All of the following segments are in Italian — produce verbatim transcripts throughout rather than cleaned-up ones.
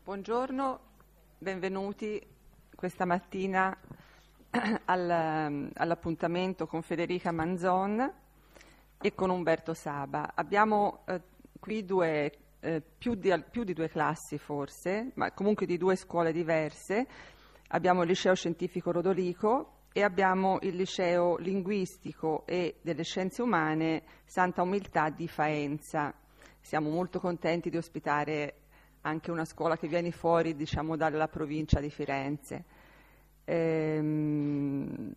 Buongiorno, benvenuti questa mattina al, all'appuntamento con Federica Manzon e con Umberto Saba. Abbiamo eh, qui due, eh, più, di, più di due classi forse, ma comunque di due scuole diverse. Abbiamo il Liceo Scientifico Rodolico e abbiamo il Liceo Linguistico e delle Scienze Umane Santa Umiltà di Faenza. Siamo molto contenti di ospitare anche una scuola che viene fuori, diciamo, dalla provincia di Firenze. Ehm,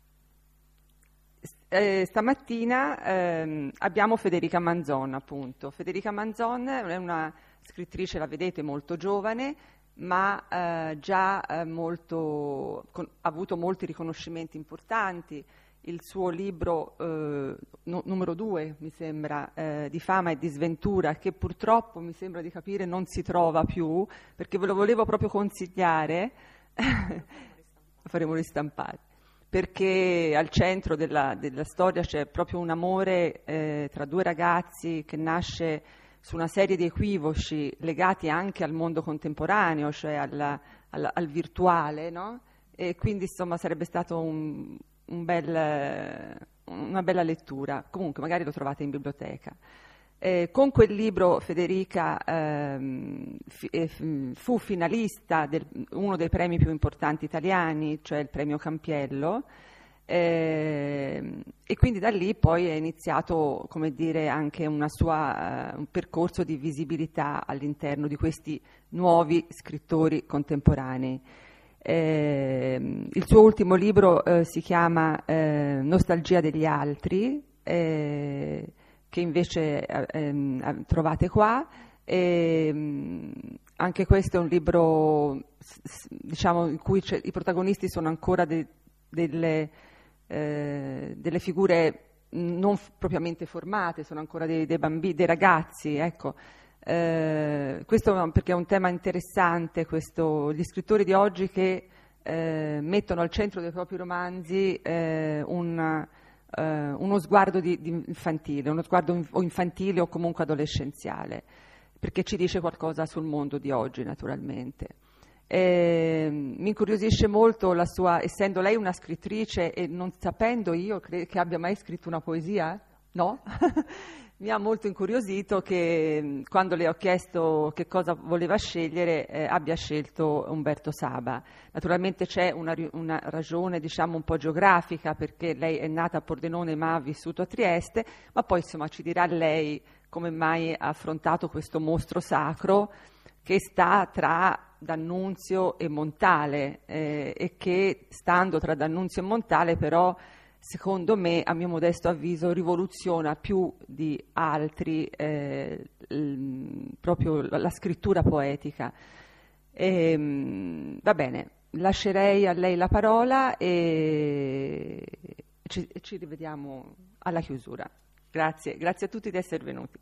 eh, stamattina ehm, abbiamo Federica Manzon, appunto. Federica Manzon è una scrittrice, la vedete, molto giovane, ma eh, già eh, molto, con, ha avuto molti riconoscimenti importanti. Il suo libro eh, no, numero due, mi sembra, eh, di fama e di sventura, che purtroppo mi sembra di capire non si trova più, perché ve lo volevo proprio consigliare, lo faremo ristampare, perché al centro della, della storia c'è proprio un amore eh, tra due ragazzi che nasce su una serie di equivoci legati anche al mondo contemporaneo, cioè alla, alla, al virtuale, no? E quindi insomma sarebbe stato un Un bel, una bella lettura. Comunque magari lo trovate in biblioteca. Eh, con quel libro Federica ehm, fi, eh, fu finalista di uno dei premi più importanti italiani, cioè il premio Campiello, eh, e quindi da lì poi è iniziato, come dire, anche una sua, uh, un percorso di visibilità all'interno di questi nuovi scrittori contemporanei. Eh, il suo ultimo libro eh, si chiama eh, Nostalgia degli altri, eh, che invece eh, trovate qua. E, anche questo è un libro, diciamo, in cui i protagonisti sono ancora de, delle, eh, delle figure non f- propriamente formate, sono ancora dei, dei bambini, dei ragazzi, ecco. Eh, questo perché è un tema interessante, questo, gli scrittori di oggi che eh, mettono al centro dei propri romanzi eh, un, eh, uno sguardo di, di infantile, uno sguardo in, o infantile o comunque adolescenziale, perché ci dice qualcosa sul mondo di oggi, naturalmente. Eh, mi incuriosisce molto la sua, essendo lei una scrittrice e non sapendo io cre- che abbia mai scritto una poesia, no? Mi ha molto incuriosito che quando le ho chiesto che cosa voleva scegliere eh, abbia scelto Umberto Saba. Naturalmente c'è una, una ragione, diciamo, un po' geografica, perché lei è nata a Pordenone ma ha vissuto a Trieste, ma poi insomma ci dirà lei come mai ha affrontato questo mostro sacro che sta tra D'Annunzio e Montale eh, e che, stando tra D'Annunzio e Montale, però secondo me, a mio modesto avviso, rivoluziona più di altri eh, l, proprio la, la scrittura poetica. E, mh, va bene, lascerei a lei la parola e ci, ci rivediamo alla chiusura. Grazie, grazie a tutti di essere venuti.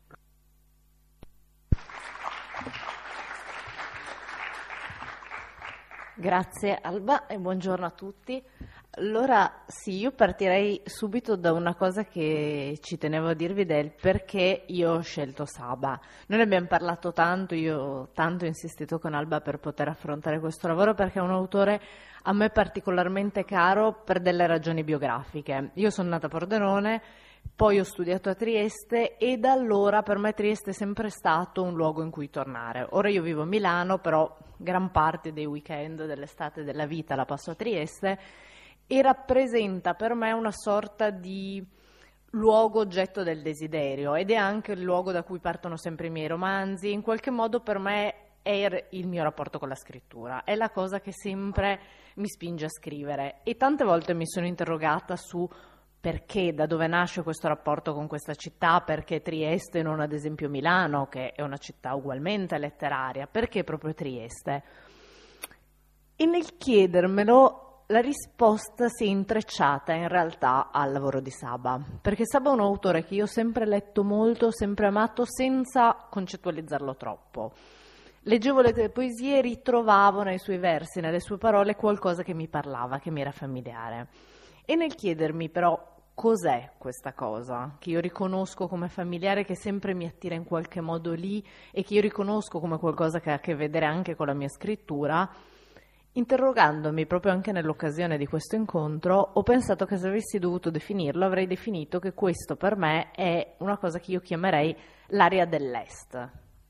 Grazie Alba e buongiorno a tutti. Allora sì, io partirei subito da una cosa che ci tenevo a dirvi del perché io ho scelto Saba. Noi ne abbiamo parlato tanto, io ho tanto insistito con Alba per poter affrontare questo lavoro perché è un autore a me particolarmente caro per delle ragioni biografiche. Io sono nata a Pordenone, poi ho studiato a Trieste e da allora per me Trieste è sempre stato un luogo in cui tornare. Ora io vivo a Milano, però gran parte dei weekend, dell'estate, della vita la passo a Trieste e rappresenta per me una sorta di luogo oggetto del desiderio ed è anche il luogo da cui partono sempre i miei romanzi. In qualche modo per me è il mio rapporto con la scrittura, è la cosa che sempre mi spinge a scrivere e tante volte mi sono interrogata su perché, da dove nasce questo rapporto con questa città, perché Trieste e non ad esempio Milano, che è una città ugualmente letteraria, perché proprio Trieste? E nel chiedermelo la risposta si è intrecciata in realtà al lavoro di Saba, perché Saba è un autore che io ho sempre letto molto, sempre amato, senza concettualizzarlo troppo. Leggevo le poesie e ritrovavo nei suoi versi, nelle sue parole, qualcosa che mi parlava, che mi era familiare. E nel chiedermi però cos'è questa cosa che io riconosco come familiare, che sempre mi attira in qualche modo lì e che io riconosco come qualcosa che ha a che vedere anche con la mia scrittura. Interrogandomi proprio anche nell'occasione di questo incontro, ho pensato che se avessi dovuto definirlo avrei definito che questo per me è una cosa che io chiamerei l'area dell'Est.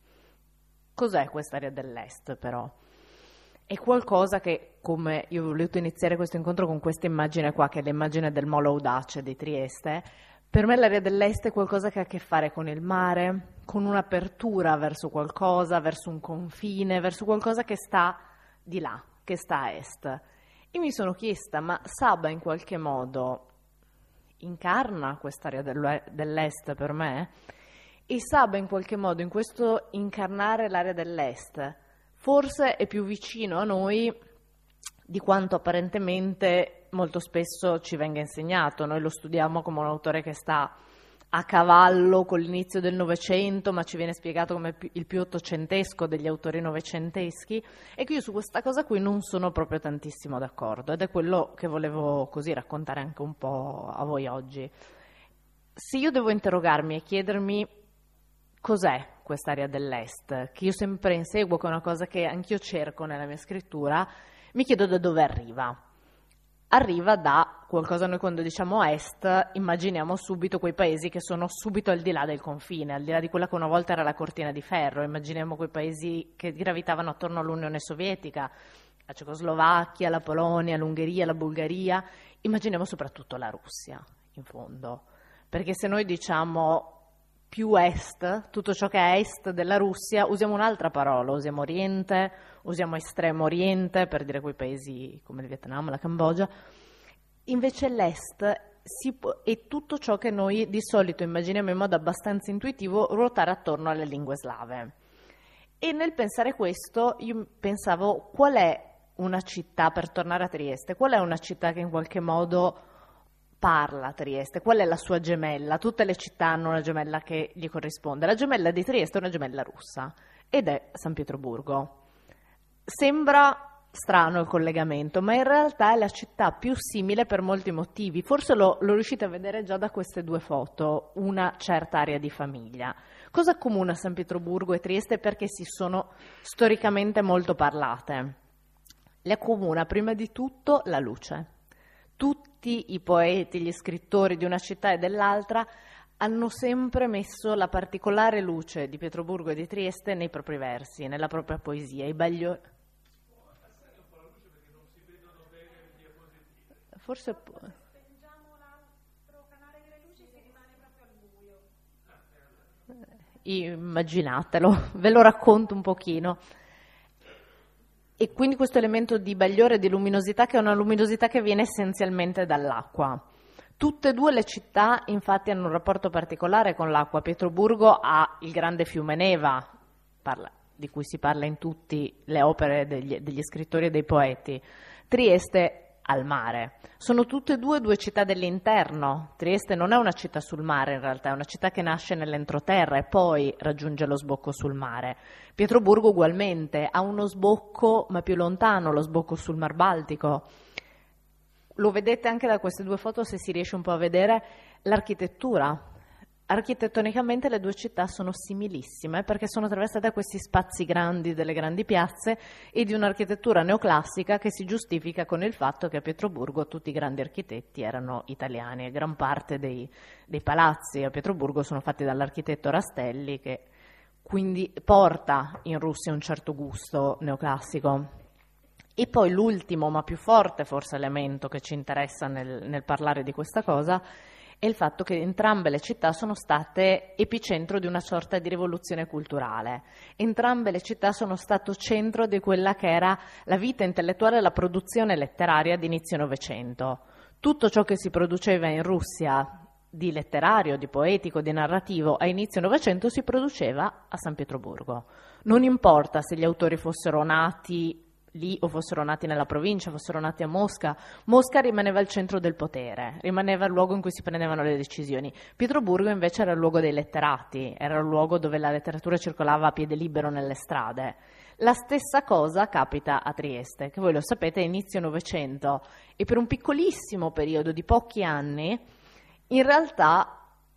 Cos'è quest'area dell'Est però? È qualcosa che, come io ho voluto iniziare questo incontro con questa immagine qua, che è l'immagine del Molo Audace di Trieste, per me l'area dell'Est è qualcosa che ha a che fare con il mare, con un'apertura verso qualcosa, verso un confine, verso qualcosa che sta di là, che sta a est. E mi sono chiesta, ma Saba in qualche modo incarna quest'area dell'est per me? E Saba in qualche modo, in questo incarnare l'area dell'est, forse è più vicino a noi di quanto apparentemente molto spesso ci venga insegnato. Noi lo studiamo come un autore che sta a cavallo con l'inizio del Novecento, ma ci viene spiegato come il più ottocentesco degli autori novecenteschi, e che io su questa cosa qui non sono proprio tantissimo d'accordo, ed è quello che volevo così raccontare anche un po' a voi oggi. Se io devo interrogarmi e chiedermi cos'è quest'area dell'est, che io sempre inseguo, che è una cosa che anch'io cerco nella mia scrittura, mi chiedo da dove arriva. Arriva da qualcosa. Noi quando diciamo est immaginiamo subito quei paesi che sono subito al di là del confine, al di là di quella che una volta era la cortina di ferro. Immaginiamo quei paesi che gravitavano attorno all'Unione Sovietica, la Cecoslovacchia, la Polonia, l'Ungheria, la Bulgaria. Immaginiamo soprattutto la Russia, in fondo, perché se noi diciamo più est, tutto ciò che è a est della Russia, usiamo un'altra parola, usiamo Oriente, usiamo Estremo Oriente per dire quei paesi come il Vietnam, la Cambogia. Invece l'est si può, è tutto ciò che noi di solito immaginiamo in modo abbastanza intuitivo ruotare attorno alle lingue slave. E nel pensare questo io pensavo, qual è una città, per tornare a Trieste, qual è una città che in qualche modo parla a Trieste? Qual è la sua gemella? Tutte le città hanno una gemella che gli corrisponde. La gemella di Trieste è una gemella russa ed è San Pietroburgo. Sembra strano il collegamento, ma in realtà è la città più simile per molti motivi. Forse lo, lo riuscite a vedere già da queste due foto, una certa area di famiglia. Cosa accomuna San Pietroburgo e Trieste? Perché si sono storicamente molto parlate. Le accomuna prima di tutto la luce. Tutti i poeti, gli scrittori di una città e dell'altra hanno sempre messo la particolare luce di Pietroburgo e di Trieste nei propri versi, nella propria poesia. I Baglioni. Forse può. Spengiamo l'altro canale delle luci, si rimane proprio al buio. Immaginatelo, ve lo racconto un pochino. E quindi questo elemento di bagliore, di luminosità, che è una luminosità che viene essenzialmente dall'acqua. Tutte e due le città infatti hanno un rapporto particolare con l'acqua. Pietroburgo ha il grande fiume Neva, parla, di cui si parla in tutte le opere degli, degli scrittori e dei poeti. Trieste al mare. Sono tutte e due due città dell'interno. Trieste non è una città sul mare in realtà, è una città che nasce nell'entroterra e poi raggiunge lo sbocco sul mare. Pietroburgo ugualmente ha uno sbocco ma più lontano, lo sbocco sul Mar Baltico. Lo vedete anche da queste due foto, se si riesce un po' a vedere l'architettura. Architettonicamente le due città sono similissime perché sono attraversate da questi spazi grandi delle grandi piazze e di un'architettura neoclassica che si giustifica con il fatto che a Pietroburgo tutti i grandi architetti erano italiani e gran parte dei, dei palazzi a Pietroburgo sono fatti dall'architetto Rastelli, che quindi porta in Russia un certo gusto neoclassico. E poi l'ultimo ma più forte forse elemento che ci interessa nel, nel parlare di questa cosa è il fatto che entrambe le città sono state epicentro di una sorta di rivoluzione culturale. Entrambe le città sono stato centro di quella che era la vita intellettuale e la produzione letteraria di inizio Novecento. Tutto ciò che si produceva in Russia di letterario, di poetico, di narrativo a inizio Novecento si produceva a San Pietroburgo. Non importa se gli autori fossero nati lì o fossero nati nella provincia, fossero nati a Mosca, Mosca rimaneva il centro del potere, rimaneva il luogo in cui si prendevano le decisioni. Pietroburgo invece era il luogo dei letterati, era il luogo dove la letteratura circolava a piede libero nelle strade. La stessa cosa capita a Trieste, che voi lo sapete è inizio Novecento e per un piccolissimo periodo di pochi anni in realtà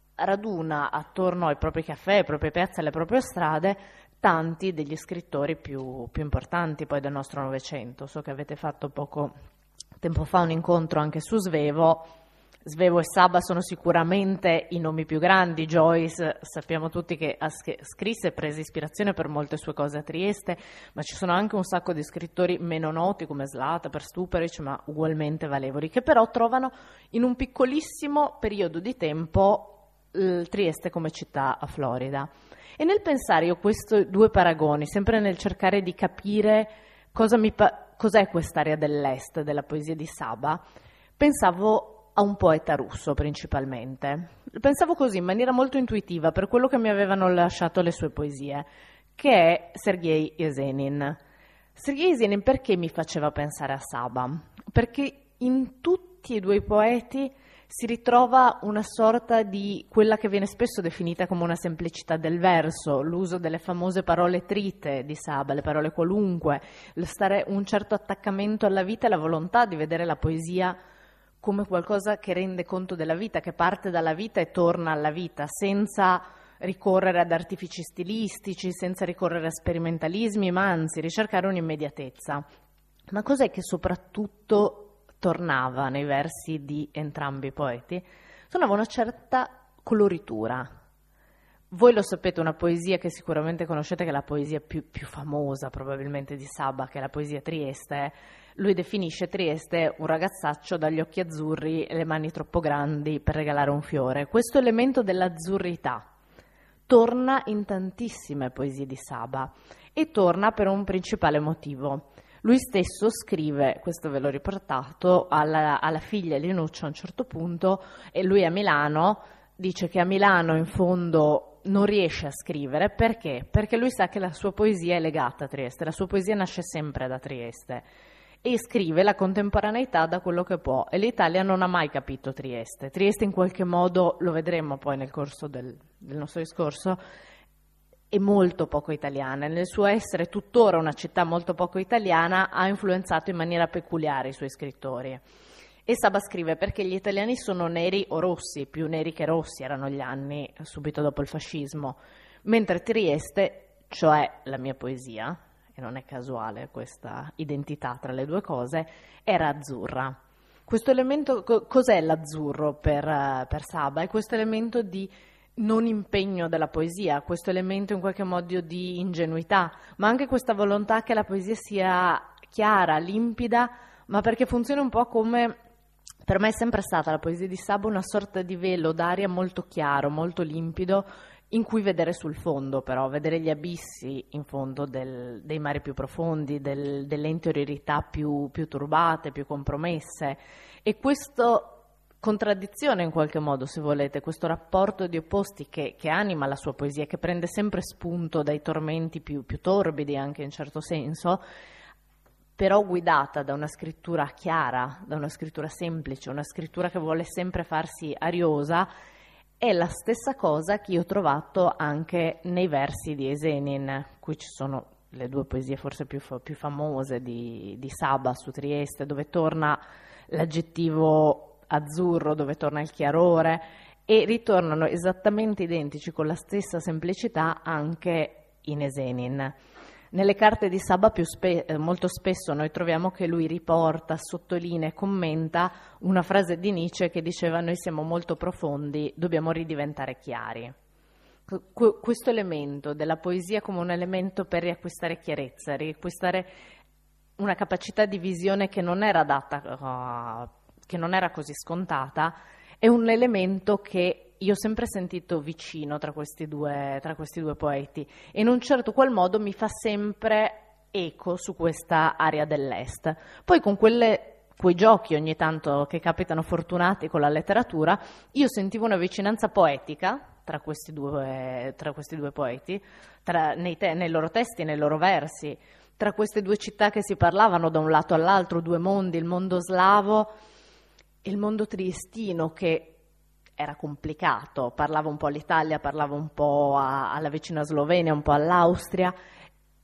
raduna attorno ai propri caffè, alle proprie piazze, alle proprie strade tanti degli scrittori più, più importanti poi del nostro Novecento. So che avete fatto poco tempo fa un incontro anche su Svevo. Svevo e Saba sono sicuramente i nomi più grandi. Joyce sappiamo tutti che ha scrisse e prese ispirazione per molte sue cose a Trieste, ma ci sono anche un sacco di scrittori meno noti come Zlata, Stuparic, ma ugualmente valevoli, che però trovano in un piccolissimo periodo di tempo eh, Trieste come città a Florida. E nel pensare io questi due paragoni, sempre nel cercare di capire cosa mi pa- cos'è quest'area dell'est della poesia di Saba, pensavo a un poeta russo principalmente. Pensavo così in maniera molto intuitiva per quello che mi avevano lasciato le sue poesie, che è Sergei Yesenin. Sergei Yesenin perché mi faceva pensare a Saba? Perché in tutti e due i poeti si ritrova una sorta di quella che viene spesso definita come una semplicità del verso, l'uso delle famose parole trite di Saba, le parole qualunque, lo stare un certo attaccamento alla vita e la volontà di vedere la poesia come qualcosa che rende conto della vita, che parte dalla vita e torna alla vita, senza ricorrere ad artifici stilistici, senza ricorrere a sperimentalismi, ma anzi ricercare un'immediatezza. Ma cos'è che soprattutto tornava nei versi di entrambi i poeti? Tornava una certa coloritura. Voi lo sapete, una poesia che sicuramente conoscete, che è la poesia più, più famosa probabilmente di Saba, che è la poesia Trieste. Lui definisce Trieste un ragazzaccio dagli occhi azzurri e le mani troppo grandi per regalare un fiore. Questo elemento dell'azzurrità torna in tantissime poesie di Saba e torna per un principale motivo. Lui stesso scrive, questo ve l'ho riportato, alla, alla figlia Linuccia a un certo punto, e lui è a Milano, dice che a Milano in fondo non riesce a scrivere. Perché? Perché lui sa che la sua poesia è legata a Trieste, la sua poesia nasce sempre da Trieste e scrive la contemporaneità da quello che può, e l'Italia non ha mai capito Trieste. Trieste in qualche modo, lo vedremo poi nel corso del, del nostro discorso, è molto poco italiana, nel suo essere tuttora una città molto poco italiana ha influenzato in maniera peculiare i suoi scrittori. E Saba scrive perché gli italiani sono neri o rossi, più neri che rossi erano gli anni subito dopo il fascismo, mentre Trieste, cioè la mia poesia, e non è casuale questa identità tra le due cose, era azzurra. Questo elemento, co- cos'è l'azzurro per, uh, per Saba? È questo elemento di non impegno della poesia, questo elemento in qualche modo di ingenuità, ma anche questa volontà che la poesia sia chiara, limpida, ma perché funziona un po' come... Per me è sempre stata la poesia di Saba una sorta di velo d'aria molto chiaro, molto limpido, in cui vedere sul fondo però, vedere gli abissi in fondo del, dei mari più profondi, del, delle interiorità più, più turbate, più compromesse. E questa contraddizione in qualche modo, se volete, questo rapporto di opposti che, che anima la sua poesia, che prende sempre spunto dai tormenti più, più torbidi anche in certo senso, però guidata da una scrittura chiara, da una scrittura semplice, una scrittura che vuole sempre farsi ariosa, è la stessa cosa che io ho trovato anche nei versi di Yesenin. Qui ci sono le due poesie forse più, fa- più famose di, di Saba su Trieste, dove torna l'aggettivo azzurro, dove torna il chiarore, e ritornano esattamente identici con la stessa semplicità anche in Yesenin. Nelle carte di Saba più spe- molto spesso noi troviamo che lui riporta, sottolinea e commenta una frase di Nietzsche che diceva: noi siamo molto profondi, dobbiamo ridiventare chiari. Qu- questo elemento della poesia come un elemento per riacquistare chiarezza, riacquistare una capacità di visione che non era data, uh, che non era così scontata, è un elemento che io ho sempre sentito vicino tra questi due, tra questi due poeti, e in un certo qual modo mi fa sempre eco su questa area dell'est. Poi con quelle, quei giochi ogni tanto che capitano fortunati con la letteratura, io sentivo una vicinanza poetica tra questi due, tra questi due poeti, tra, nei, te, nei loro testi, nei loro versi, tra queste due città che si parlavano da un lato all'altro, due mondi, il mondo slavo e il mondo triestino, che era complicato, parlava un po' all'Italia, parlava un po' a, alla vicina Slovenia, un po' all'Austria,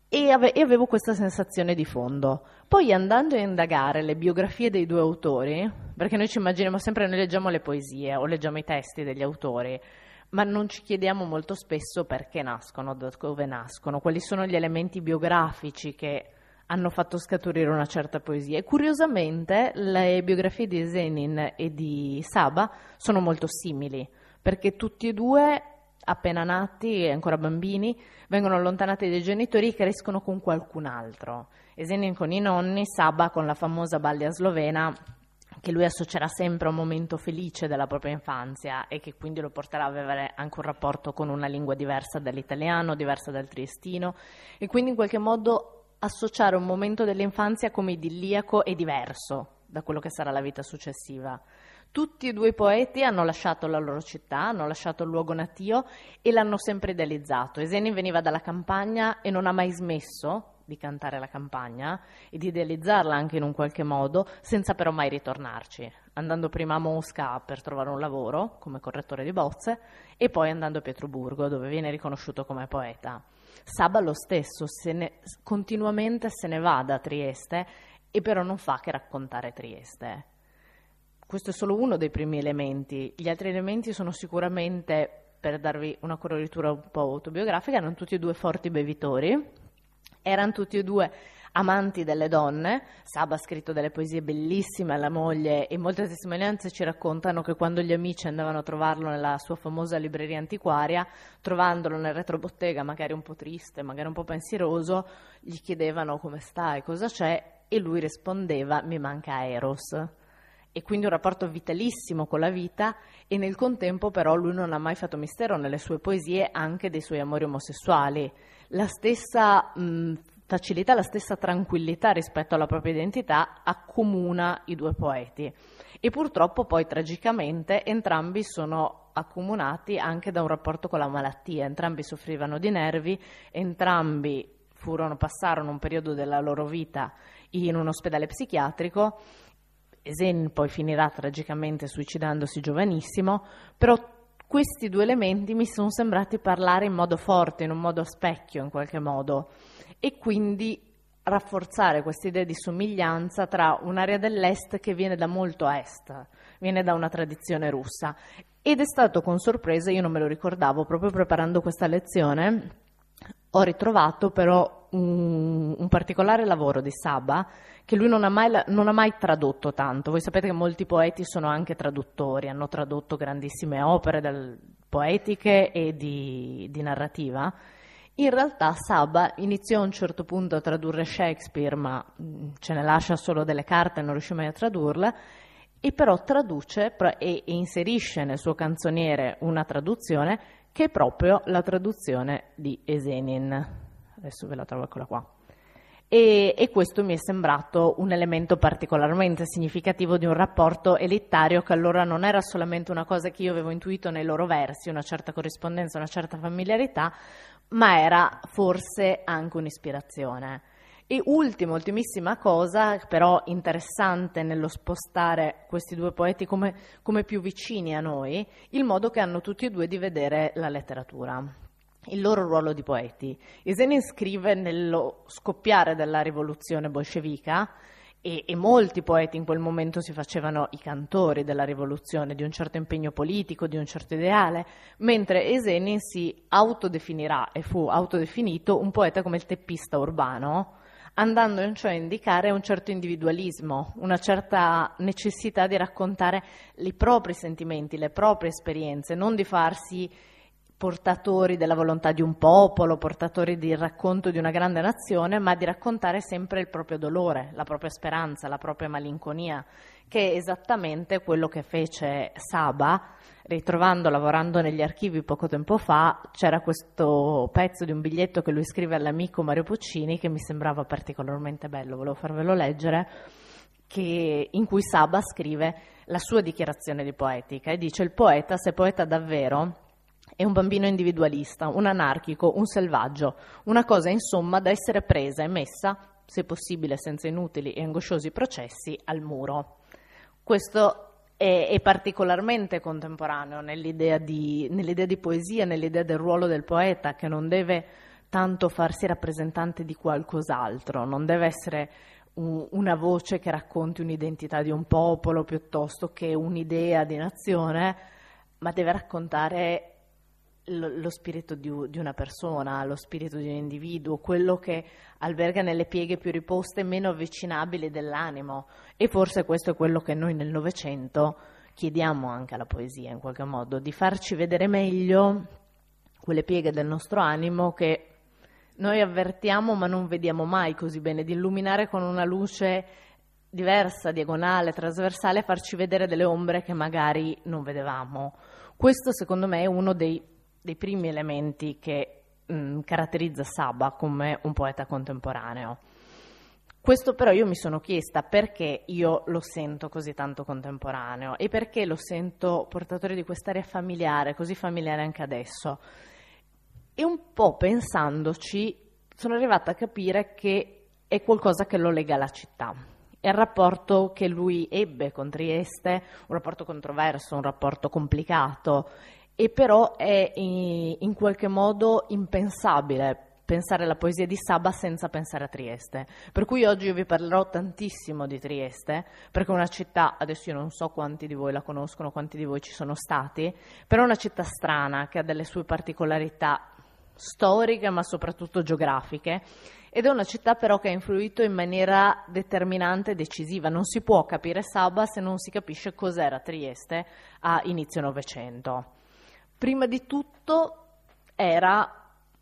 E, ave- e avevo questa sensazione di fondo. Poi andando a indagare le biografie dei due autori, perché noi ci immaginiamo sempre, noi leggiamo le poesie o leggiamo i testi degli autori, ma non ci chiediamo molto spesso perché nascono, da dove nascono, quali sono gli elementi biografici che hanno fatto scaturire una certa poesia. E curiosamente le biografie di Esenin e di Saba sono molto simili, perché tutti e due, appena nati e ancora bambini, vengono allontanati dai genitori e crescono con qualcun altro. Esenin con i nonni, Saba con la famosa balia slovena, che lui associerà sempre a un momento felice della propria infanzia e che quindi lo porterà a avere anche un rapporto con una lingua diversa dall'italiano, diversa dal triestino, e quindi in qualche modo associare un momento dell'infanzia come idilliaco e diverso da quello che sarà la vita successiva. Tutti e due i poeti hanno lasciato la loro città, hanno lasciato il luogo natio e l'hanno sempre idealizzato. Esenin veniva dalla campagna e non ha mai smesso di cantare la campagna e di idealizzarla anche in un qualche modo, senza però mai ritornarci, andando prima a Mosca per trovare un lavoro come correttore di bozze e poi andando a Pietroburgo, dove viene riconosciuto come poeta. Saba lo stesso, se ne, continuamente se ne va da Trieste e però non fa che raccontare Trieste. Questo è solo uno dei primi elementi. Gli altri elementi sono sicuramente, per darvi una coloritura un po' autobiografica, erano tutti e due forti bevitori, erano tutti e due amanti delle donne. Saba ha scritto delle poesie bellissime alla moglie e molte testimonianze ci raccontano che quando gli amici andavano a trovarlo nella sua famosa libreria antiquaria, trovandolo nel retrobottega magari un po' triste, magari un po' pensieroso, gli chiedevano come stai, cosa c'è, e lui rispondeva: mi manca Eros. E quindi un rapporto vitalissimo con la vita, e nel contempo però lui non ha mai fatto mistero nelle sue poesie anche dei suoi amori omosessuali. La stessa mh, facilità, la stessa tranquillità rispetto alla propria identità accomuna i due poeti. E purtroppo poi tragicamente entrambi sono accomunati anche da un rapporto con la malattia, entrambi soffrivano di nervi, entrambi furono, passarono un periodo della loro vita in un ospedale psichiatrico. Esenin poi finirà tragicamente suicidandosi giovanissimo, però questi due elementi mi sono sembrati parlare in modo forte, in un modo a specchio in qualche modo, e quindi rafforzare questa idea di somiglianza tra un'area dell'est che viene da molto a est, viene da una tradizione russa. Ed è stato con sorpresa, io non me lo ricordavo, proprio preparando questa lezione, ho ritrovato però un, un particolare lavoro di Saba che lui non ha, mai, non ha mai tradotto tanto. Voi sapete che molti poeti sono anche traduttori, hanno tradotto grandissime opere del, poetiche e di, di narrativa. In realtà Saba iniziò a un certo punto a tradurre Shakespeare, ma ce ne lascia solo delle carte, non riuscì mai a tradurle, e però traduce e, e inserisce nel suo canzoniere una traduzione che è proprio la traduzione di Esenin. Adesso ve la trovo, eccola qua. E, e questo mi è sembrato un elemento particolarmente significativo di un rapporto elitario che allora non era solamente una cosa che io avevo intuito nei loro versi, una certa corrispondenza, una certa familiarità, ma era forse anche un'ispirazione. E ultima, ultimissima cosa, però interessante nello spostare questi due poeti come, come più vicini a noi, il modo che hanno tutti e due di vedere la letteratura, il loro ruolo di poeti. Esenin scrive nello scoppiare della rivoluzione bolscevica, e, e molti poeti in quel momento si facevano i cantori della rivoluzione, di un certo impegno politico, di un certo ideale, mentre Esenin si autodefinirà e fu autodefinito un poeta come il teppista urbano, andando in ciò a indicare un certo individualismo, una certa necessità di raccontare i propri sentimenti, le proprie esperienze, non di farsi portatori della volontà di un popolo, portatori del racconto di una grande nazione, ma di raccontare sempre il proprio dolore, la propria speranza, la propria malinconia, che è esattamente quello che fece Saba. Ritrovando, lavorando negli archivi poco tempo fa, c'era questo pezzo di un biglietto che lui scrive all'amico Mario Puccini che mi sembrava particolarmente bello, volevo farvelo leggere, che, in cui Saba scrive la sua dichiarazione di poetica e dice: il poeta, se poeta davvero, è un bambino individualista, un anarchico, un selvaggio, una cosa insomma da essere presa e messa, se possibile senza inutili e angosciosi processi, al muro. Questo è, è particolarmente contemporaneo nell'idea di, nell'idea di poesia, nell'idea del ruolo del poeta, che non deve tanto farsi rappresentante di qualcos'altro, non deve essere un, una voce che racconti un'identità di un popolo piuttosto che un'idea di nazione, ma deve raccontare lo, lo spirito di, di una persona, lo spirito di un individuo, quello che alberga nelle pieghe più riposte e meno avvicinabili dell'animo. E forse questo è quello che noi nel Novecento chiediamo anche alla poesia, in qualche modo, di farci vedere meglio quelle pieghe del nostro animo che noi avvertiamo ma non vediamo mai così bene, di illuminare con una luce diversa, diagonale, trasversale, farci vedere delle ombre che magari non vedevamo. Questo secondo me è uno dei, dei primi elementi che mh, caratterizza Saba come un poeta contemporaneo. Questo però io mi sono chiesta perché io lo sento così tanto contemporaneo e perché lo sento portatore di quest'area familiare, così familiare anche adesso. E un po' pensandoci sono arrivata a capire che è qualcosa che lo lega alla città. È il rapporto che lui ebbe con Trieste, un rapporto controverso, un rapporto complicato, e però è in qualche modo impensabile pensare alla poesia di Saba senza pensare a Trieste. Per cui oggi io vi parlerò tantissimo di Trieste, perché è una città, adesso io non so quanti di voi la conoscono, quanti di voi ci sono stati, però è una città strana che ha delle sue particolarità storiche ma soprattutto geografiche, ed è una città però che ha influito in maniera determinante e decisiva. Non si può capire Saba se non si capisce cos'era Trieste a inizio Novecento. Prima di tutto era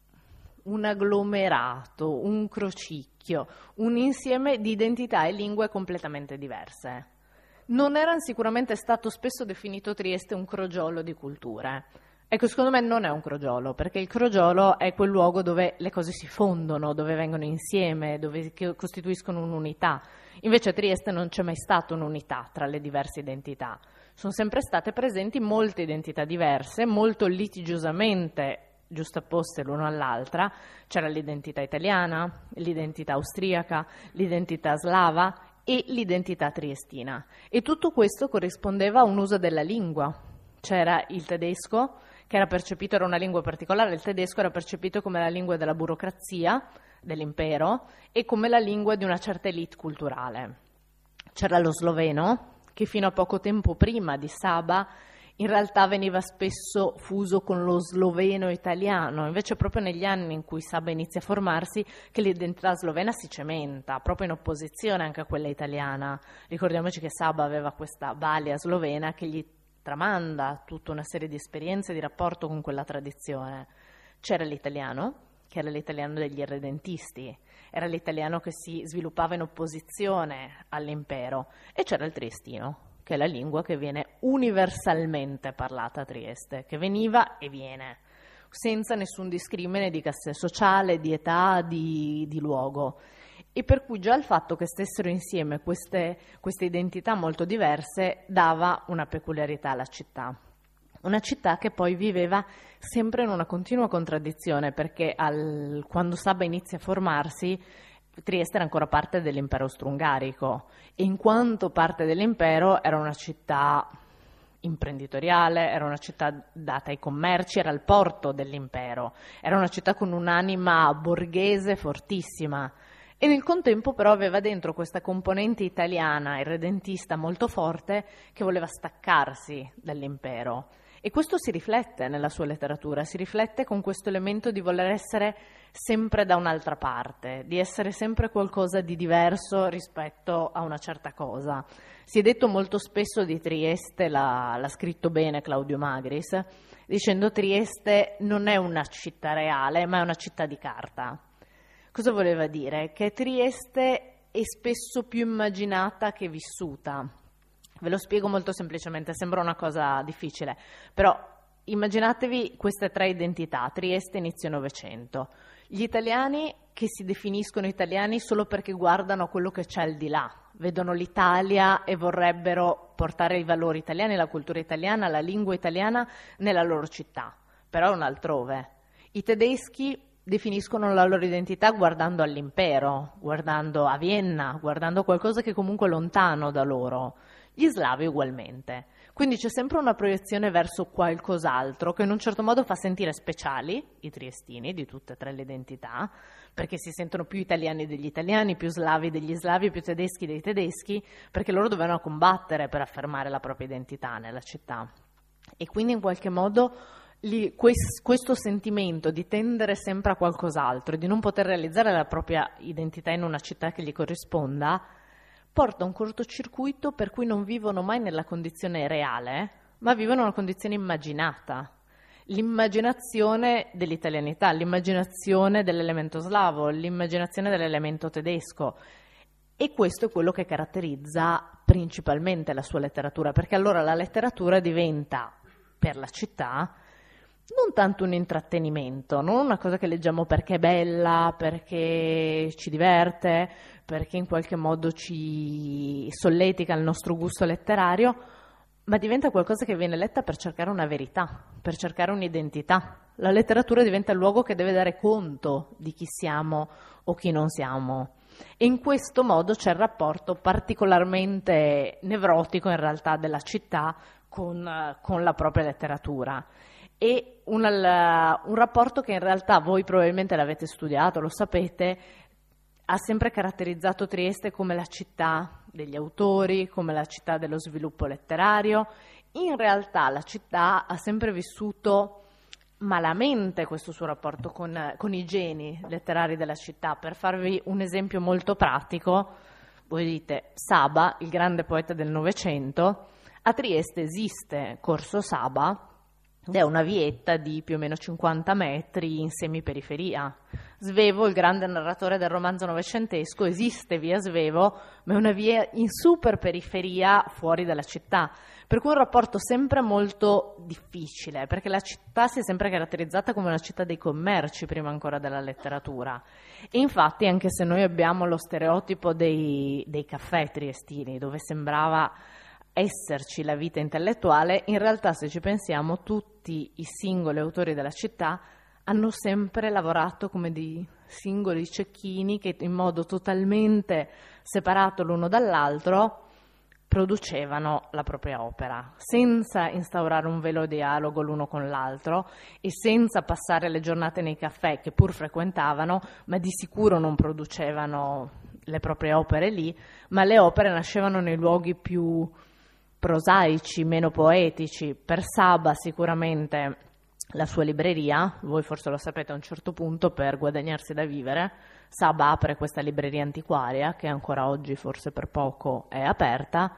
un agglomerato, un crocicchio, un insieme di identità e lingue completamente diverse. Non era sicuramente stato spesso definito Trieste un crogiolo di culture. Ecco, secondo me non è un crogiolo, perché il crogiolo è quel luogo dove le cose si fondono, dove vengono insieme, dove costituiscono un'unità. Invece a Trieste non c'è mai stata un'unità tra le diverse identità. Sono sempre state presenti molte identità diverse, molto litigiosamente giustapposte l'una all'altra. C'era l'identità italiana, l'identità austriaca, l'identità slava e l'identità triestina. E tutto questo corrispondeva a un uso della lingua. C'era il tedesco, che era percepito, era una lingua particolare, il tedesco era percepito come la lingua della burocrazia, dell'impero, e come la lingua di una certa elite culturale. C'era lo sloveno, che fino a poco tempo prima di Saba in realtà veniva spesso fuso con lo sloveno italiano, invece proprio negli anni in cui Saba inizia a formarsi che l'identità slovena si cementa, proprio in opposizione anche a quella italiana. Ricordiamoci che Saba aveva questa balia slovena che gli tramanda tutta una serie di esperienze di rapporto con quella tradizione. C'era l'italiano, che era l'italiano degli irredentisti, era l'italiano che si sviluppava in opposizione all'impero, e c'era il triestino, che è la lingua che viene universalmente parlata a Trieste, che veniva e viene, senza nessun discrimine di classe sociale, di età, di, di luogo. E per cui già il fatto che stessero insieme queste, queste identità molto diverse dava una peculiarità alla città. Una città che poi viveva sempre in una continua contraddizione, perché al, quando Saba inizia a formarsi, Trieste era ancora parte dell'impero austro-ungarico, e in quanto parte dell'impero era una città imprenditoriale, era una città data ai commerci, era il porto dell'impero, era una città con un'anima borghese fortissima. E nel contempo però aveva dentro questa componente italiana, irredentista molto forte, che voleva staccarsi dall'impero. E questo si riflette nella sua letteratura, si riflette con questo elemento di voler essere sempre da un'altra parte, di essere sempre qualcosa di diverso rispetto a una certa cosa. Si è detto molto spesso di Trieste, l'ha, l'ha scritto bene Claudio Magris, dicendo Trieste non è una città reale, ma è una città di carta. Cosa voleva dire? Che Trieste è spesso più immaginata che vissuta. Ve lo spiego molto semplicemente, sembra una cosa difficile, però immaginatevi queste tre identità, Trieste inizio Novecento. Gli italiani che si definiscono italiani solo perché guardano a quello che c'è al di là, vedono l'Italia e vorrebbero portare i valori italiani, la cultura italiana, la lingua italiana nella loro città, però non altrove. I tedeschi definiscono la loro identità guardando all'impero, guardando a Vienna, guardando qualcosa che comunque è lontano da loro. gli slavi ugualmente. Quindi c'è sempre una proiezione verso qualcos'altro che in un certo modo fa sentire speciali i triestini di tutte e tre le identità, perché si sentono più italiani degli italiani, più slavi degli slavi, più tedeschi dei tedeschi, perché loro dovevano combattere per affermare la propria identità nella città. E quindi in qualche modo lì, quest, questo sentimento di tendere sempre a qualcos'altro e di non poter realizzare la propria identità in una città che gli corrisponda, porta a un cortocircuito per cui non vivono mai nella condizione reale, ma vivono una condizione immaginata. L'immaginazione dell'italianità, l'immaginazione dell'elemento slavo, l'immaginazione dell'elemento tedesco. E questo è quello che caratterizza principalmente la sua letteratura, perché allora la letteratura diventa, per la città, non tanto un intrattenimento, non una cosa che leggiamo perché è bella, perché ci diverte, perché in qualche modo ci solletica il nostro gusto letterario, ma diventa qualcosa che viene letta per cercare una verità, per cercare un'identità. La letteratura diventa il luogo che deve dare conto di chi siamo o chi non siamo. E in questo modo c'è il rapporto particolarmente nevrotico in realtà della città con, con la propria letteratura. E un, un rapporto che in realtà voi probabilmente l'avete studiato, lo sapete, ha sempre caratterizzato Trieste come la città degli autori, come la città dello sviluppo letterario. In realtà la città ha sempre vissuto malamente questo suo rapporto con, con i geni letterari della città. Per farvi un esempio molto pratico, voi dite Saba, il grande poeta del Novecento, a Trieste esiste Corso Saba, ed è una vietta di più o meno cinquanta metri in semiperiferia. Svevo, il grande narratore del romanzo novecentesco, esiste via Svevo, ma è una via in super periferia fuori dalla città, per cui un rapporto sempre molto difficile, perché la città si è sempre caratterizzata come una città dei commerci prima ancora della letteratura. E infatti, anche se noi abbiamo lo stereotipo dei, dei caffè triestini, dove sembrava esserci la vita intellettuale, in realtà, se ci pensiamo, tutti i singoli autori della città hanno sempre lavorato come dei singoli cecchini che in modo totalmente separato l'uno dall'altro producevano la propria opera, senza instaurare un vero dialogo l'uno con l'altro e senza passare le giornate nei caffè che pur frequentavano, ma di sicuro non producevano le proprie opere lì, ma le opere nascevano nei luoghi più prosaici, meno poetici. Per Saba sicuramente la sua libreria, voi forse lo sapete a un certo punto, per guadagnarsi da vivere, Saba apre questa libreria antiquaria che ancora oggi forse per poco è aperta.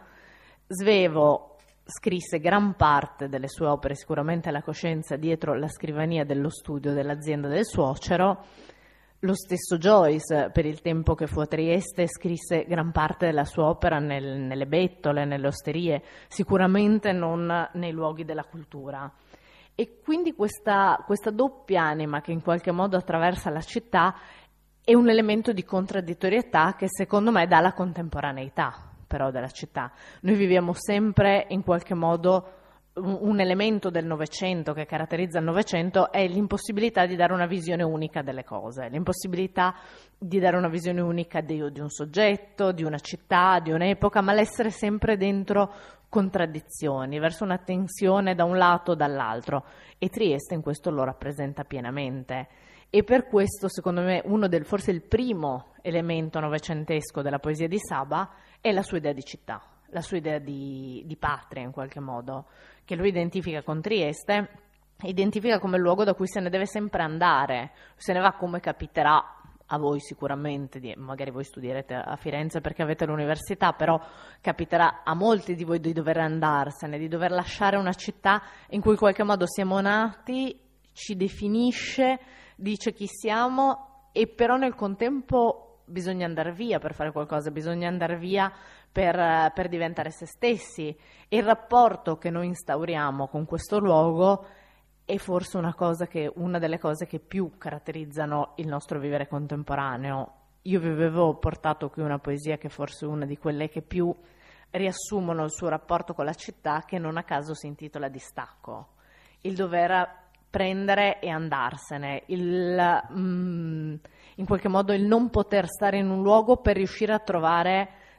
Svevo scrisse gran parte delle sue opere sicuramente alla coscienza dietro la scrivania dello studio dell'azienda del suocero. Lo stesso Joyce, per il tempo che fu a Trieste, scrisse gran parte della sua opera nel, nelle bettole, nelle osterie, sicuramente non nei luoghi della cultura. E quindi questa, questa doppia anima che in qualche modo attraversa la città è un elemento di contraddittorietà che secondo me dà la contemporaneità però della città. Noi viviamo sempre in qualche modo un elemento del Novecento che caratterizza il Novecento è l'impossibilità di dare una visione unica delle cose, l'impossibilità di dare una visione unica di, di un soggetto, di una città, di un'epoca, ma l'essere sempre dentro contraddizioni, verso una tensione da un lato o dall'altro, e Trieste in questo lo rappresenta pienamente. E per questo, secondo me, uno del, forse il primo elemento novecentesco della poesia di Saba è la sua idea di città, la sua idea di, di patria in qualche modo, che lui identifica con Trieste, identifica come il luogo da cui se ne deve sempre andare, se ne va come capiterà a voi sicuramente, magari voi studierete a Firenze perché avete l'università, però capiterà a molti di voi di dover andarsene, di dover lasciare una città in cui in qualche modo siamo nati, ci definisce, dice chi siamo, e però nel contempo bisogna andare via per fare qualcosa, bisogna andare via per, per diventare se stessi. E il rapporto che noi instauriamo con questo luogo è forse una cosa che, una delle cose che più caratterizzano il nostro vivere contemporaneo. Io vi avevo portato qui una poesia che forse è una di quelle che più riassumono il suo rapporto con la città, che non a caso si intitola Distacco. Il dover prendere e andarsene, il, mm, in qualche modo il non poter stare in un luogo per riuscire a trovare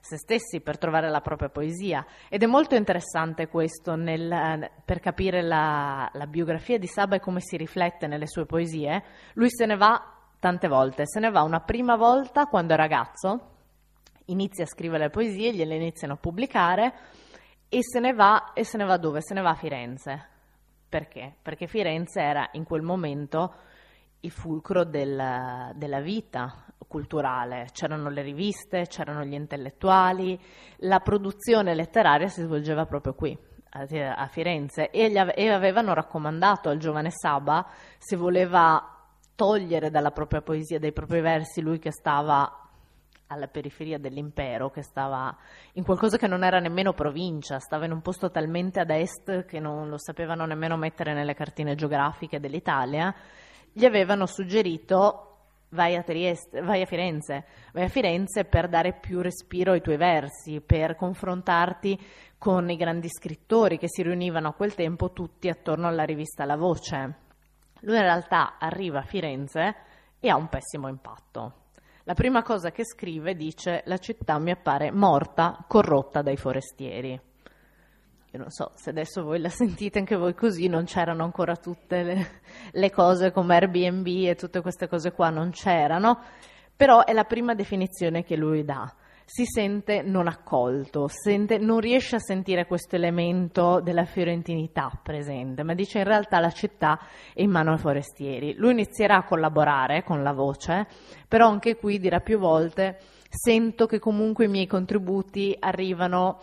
se stessi, per trovare la propria poesia. Ed è molto interessante questo nel, per capire la, la biografia di Saba e come si riflette nelle sue poesie. Lui se ne va tante volte, se ne va una prima volta quando è ragazzo, inizia a scrivere le poesie, gliele iniziano a pubblicare e se ne va, e se ne va dove? Se ne va a Firenze. Perché? Perché Firenze era in quel momento il fulcro del, della vita culturale, c'erano le riviste, c'erano gli intellettuali, la produzione letteraria si svolgeva proprio qui, a, a Firenze, e, gli ave, e avevano raccomandato al giovane Saba, se voleva togliere dalla propria poesia, dai propri versi, lui che stava alla periferia dell'impero, che stava in qualcosa che non era nemmeno provincia, stava in un posto talmente ad est che non lo sapevano nemmeno mettere nelle cartine geografiche dell'Italia, gli avevano suggerito vai a Trieste, vai a Firenze, vai a Firenze per dare più respiro ai tuoi versi, per confrontarti con i grandi scrittori che si riunivano a quel tempo tutti attorno alla rivista La Voce. Lui in realtà arriva a Firenze e ha un pessimo impatto. La prima cosa che scrive dice: la città mi appare morta, corrotta dai forestieri. Io non so se adesso voi la sentite anche voi così, non c'erano ancora tutte le, le cose come Airbnb e tutte queste cose qua, non c'erano, però è la prima definizione che lui dà. Si sente non accolto, sente, non riesce a sentire questo elemento della fiorentinità presente, ma dice in realtà la città è in mano ai forestieri. Lui inizierà a collaborare con La Voce, però anche qui dirà più volte: sento che comunque i miei contributi arrivano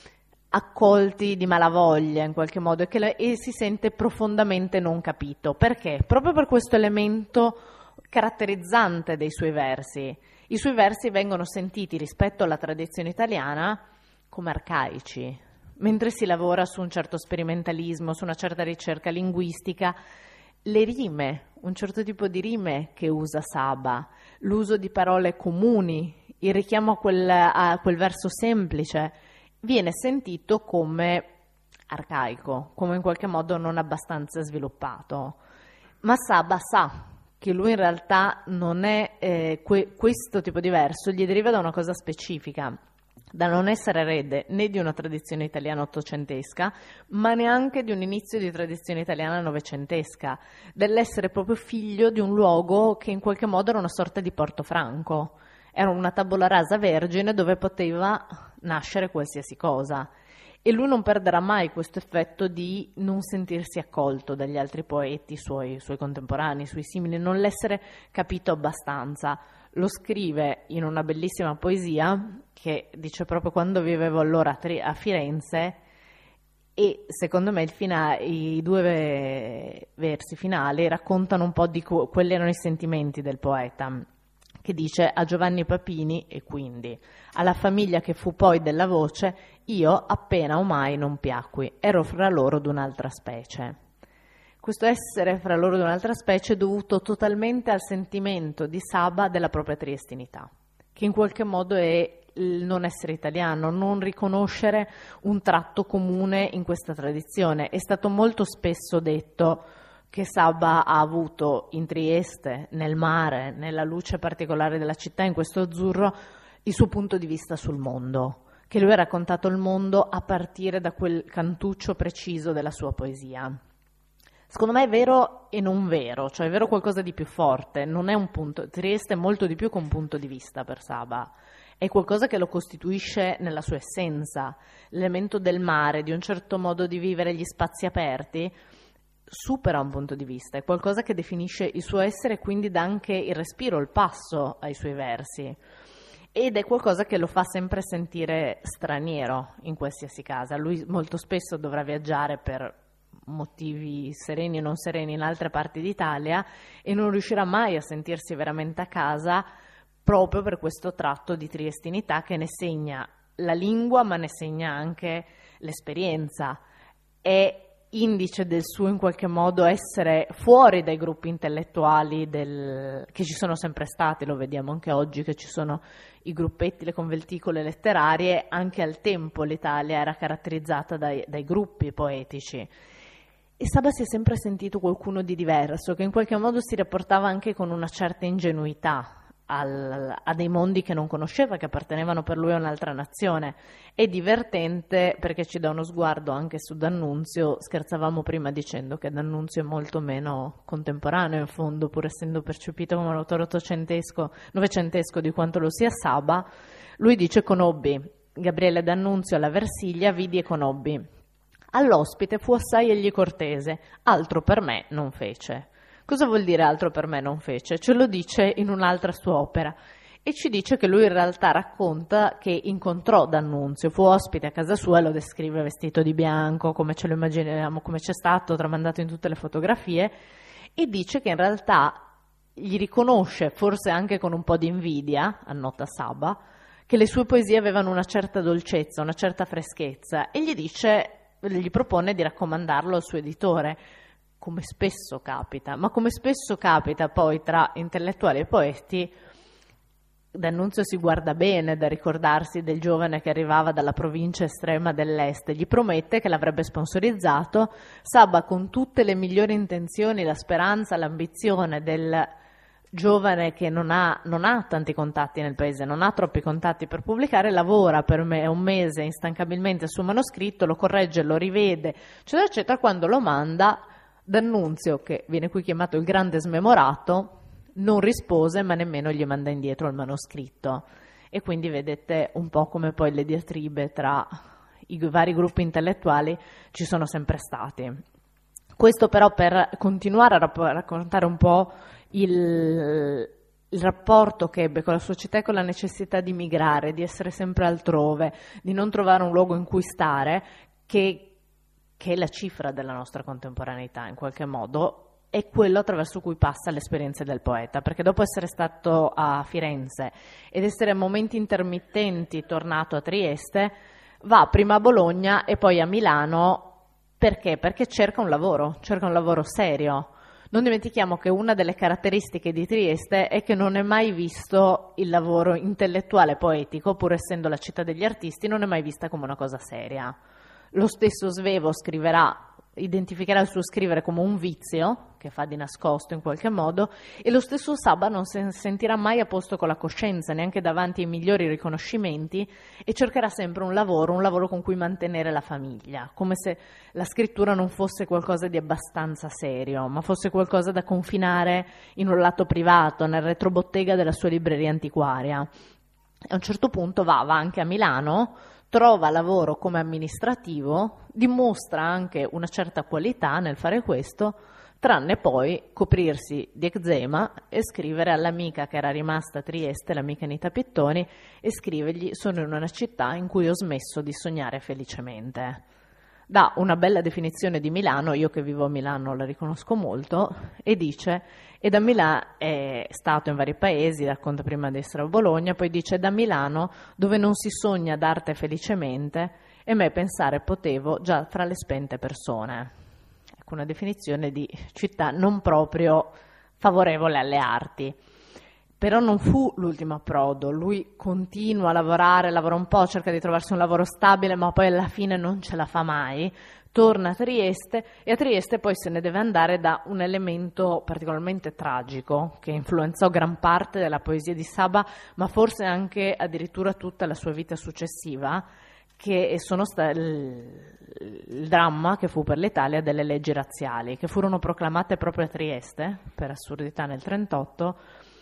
accolti di malavoglia in qualche modo, e, che la, e si sente profondamente non capito. Perché? Proprio per questo elemento caratterizzante dei suoi versi. I suoi versi vengono sentiti rispetto alla tradizione italiana come arcaici, mentre si lavora su un certo sperimentalismo, su una certa ricerca linguistica. Le rime, un certo tipo di rime che usa Saba, l'uso di parole comuni, il richiamo a quel, a quel verso semplice, viene sentito come arcaico, come in qualche modo non abbastanza sviluppato. Ma Saba sa che lui in realtà non è eh, que- questo tipo di verso, gli deriva da una cosa specifica, da non essere erede né di una tradizione italiana ottocentesca, ma neanche di un inizio di tradizione italiana novecentesca, dell'essere proprio figlio di un luogo che in qualche modo era una sorta di Portofranco, era una tabula rasa vergine dove poteva nascere qualsiasi cosa. E lui non perderà mai questo effetto di non sentirsi accolto dagli altri poeti, suoi, suoi contemporanei, suoi simili, non l'essere capito abbastanza. Lo scrive in una bellissima poesia che dice proprio quando vivevo allora a Firenze, e secondo me il fina, i due versi finali raccontano un po' di co- quelli erano i sentimenti del poeta, che dice: a Giovanni Papini e quindi alla famiglia che fu poi della Voce, io appena o mai non piacqui, ero fra loro d'un'altra specie. Questo essere fra loro d'un'altra specie è dovuto totalmente al sentimento di Saba della propria triestinità, che in qualche modo è il non essere italiano, non riconoscere un tratto comune in questa tradizione. È stato molto spesso detto che Saba ha avuto in Trieste, nel mare, nella luce particolare della città, in questo azzurro, il suo punto di vista sul mondo, che lui ha raccontato il mondo a partire da quel cantuccio preciso della sua poesia. Secondo me è vero e non vero, cioè è vero qualcosa di più forte, non è un punto, Trieste è molto di più che un punto di vista per Saba, è qualcosa che lo costituisce nella sua essenza, l'elemento del mare, di un certo modo di vivere gli spazi aperti, supera un punto di vista, è qualcosa che definisce il suo essere e quindi dà anche il respiro, il passo ai suoi versi, ed è qualcosa che lo fa sempre sentire straniero in qualsiasi casa. Lui molto spesso dovrà viaggiare per motivi sereni e non sereni in altre parti d'Italia e non riuscirà mai a sentirsi veramente a casa proprio per questo tratto di triestinità che ne segna la lingua ma ne segna anche l'esperienza. È indice del suo in qualche modo essere fuori dai gruppi intellettuali del, che ci sono sempre stati, lo vediamo anche oggi che ci sono i gruppetti, le conventicole letterarie, anche al tempo l'Italia era caratterizzata dai, dai gruppi poetici. E Saba si è sempre sentito qualcuno di diverso, che in qualche modo si rapportava anche con una certa ingenuità al, a dei mondi che non conosceva, che appartenevano per lui a un'altra nazione. È divertente perché ci dà uno sguardo anche su D'Annunzio. Scherzavamo prima dicendo che D'Annunzio è molto meno contemporaneo in fondo, pur essendo percepito come un autore ottocentesco, novecentesco di quanto lo sia Saba. Lui dice: conobbi Gabriele D'Annunzio alla Versiglia, vidi e conobbi. All'ospite fu assai egli cortese, altro per me non fece. Cosa vuol dire altro per me non fece? Ce lo dice in un'altra sua opera e ci dice che lui in realtà racconta che incontrò D'Annunzio, fu ospite a casa sua e lo descrive vestito di bianco, come ce lo immaginiamo, come c'è stato tramandato in tutte le fotografie, e dice che in realtà gli riconosce, forse anche con un po' di invidia, annota Saba, che le sue poesie avevano una certa dolcezza, una certa freschezza, e gli dice, gli propone di raccomandarlo al suo editore, come spesso capita, ma come spesso capita poi tra intellettuali e poeti. D'Annunzio si guarda bene da ricordarsi del giovane che arrivava dalla provincia estrema dell'est, gli promette che l'avrebbe sponsorizzato. Saba, con tutte le migliori intenzioni, la speranza, l'ambizione del giovane che non ha, non ha tanti contatti nel paese, non ha troppi contatti per pubblicare, lavora per me un mese instancabilmente sul manoscritto, lo corregge, lo rivede, eccetera, eccetera. Quando lo manda, D'Annunzio, che viene qui chiamato il grande smemorato, non rispose, ma nemmeno gli manda indietro il manoscritto. E quindi vedete un po' come poi le diatribe tra i vari gruppi intellettuali ci sono sempre stati. Questo però per continuare a rapp- raccontare un po' il, il rapporto che ebbe con la società e con la necessità di migrare, di essere sempre altrove, di non trovare un luogo in cui stare, che che è la cifra della nostra contemporaneità in qualche modo, è quello attraverso cui passa l'esperienza del poeta, perché dopo essere stato a Firenze ed essere a momenti intermittenti tornato a Trieste, va prima a Bologna e poi a Milano. Perché? Perché cerca un lavoro, cerca un lavoro serio. Non dimentichiamo che una delle caratteristiche di Trieste è che non è mai visto il lavoro intellettuale poetico, pur essendo la città degli artisti, non è mai vista come una cosa seria. Lo stesso Svevo scriverà, identificherà il suo scrivere come un vizio, che fa di nascosto in qualche modo, e lo stesso Saba non si sentirà mai a posto con la coscienza, neanche davanti ai migliori riconoscimenti, e cercherà sempre un lavoro, un lavoro con cui mantenere la famiglia, come se la scrittura non fosse qualcosa di abbastanza serio, ma fosse qualcosa da confinare in un lato privato, nel retrobottega della sua libreria antiquaria. A un certo punto va, va anche a Milano, trova lavoro come amministrativo, dimostra anche una certa qualità nel fare questo, tranne poi coprirsi di eczema e scrivere all'amica che era rimasta a Trieste, l'amica Anita Pittoni, e scrivergli: sono in una città in cui ho smesso di sognare felicemente. Dà una bella definizione di Milano, io che vivo a Milano la riconosco molto, e dice: e da Milano è stato in vari paesi, racconta prima di essere a Bologna, poi dice: da Milano, dove non si sogna d'arte felicemente, e me pensare potevo già fra le spente persone. Ecco, una definizione di città non proprio favorevole alle arti. Però non fu l'ultimo approdo, lui continua a lavorare, lavora un po', cerca di trovarsi un lavoro stabile, ma poi alla fine non ce la fa mai, torna a Trieste e a Trieste poi se ne deve andare da un elemento particolarmente tragico che influenzò gran parte della poesia di Saba, ma forse anche addirittura tutta la sua vita successiva, che sono sta- il, il dramma che fu per l'Italia delle leggi razziali, che furono proclamate proprio a Trieste, per assurdità nel trentotto,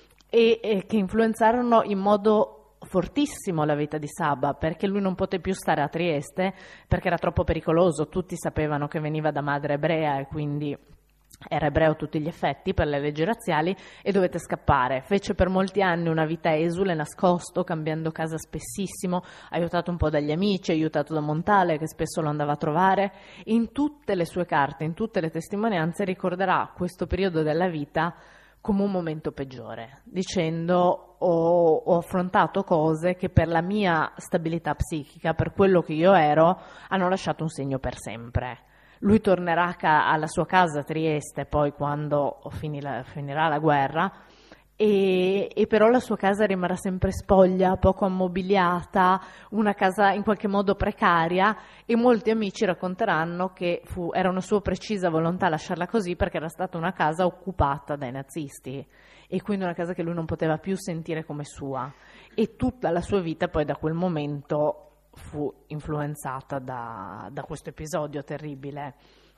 e, e che influenzarono in modo fortissimo la vita di Saba, perché lui non poté più stare a Trieste perché era troppo pericoloso. Tutti sapevano che veniva da madre ebrea e quindi era ebreo a tutti gli effetti per le leggi razziali, e dovette scappare. Fece per molti anni una vita esule, nascosto, cambiando casa spessissimo, aiutato un po' dagli amici, aiutato da Montale che spesso lo andava a trovare. In tutte le sue carte, in tutte le testimonianze ricorderà questo periodo della vita come un momento peggiore, dicendo: ho, ho affrontato cose che per la mia stabilità psichica, per quello che io ero, hanno lasciato un segno per sempre. Lui tornerà ca- alla sua casa a Trieste poi quando finirà, finirà la guerra, E, e però la sua casa rimarrà sempre spoglia, poco ammobiliata, una casa in qualche modo precaria, e molti amici racconteranno che fu, era una sua precisa volontà lasciarla così perché era stata una casa occupata dai nazisti e quindi una casa che lui non poteva più sentire come sua, e tutta la sua vita poi da quel momento fu influenzata da, da questo episodio terribile.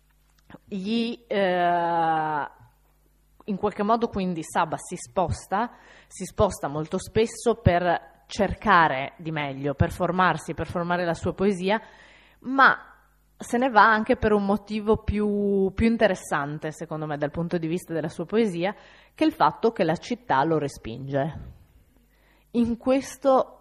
Gli... Eh, In qualche modo quindi Saba si sposta, si sposta molto spesso per cercare di meglio, per formarsi, per formare la sua poesia, ma se ne va anche per un motivo più, più interessante, secondo me, dal punto di vista della sua poesia, che è il fatto che la città lo respinge. In questo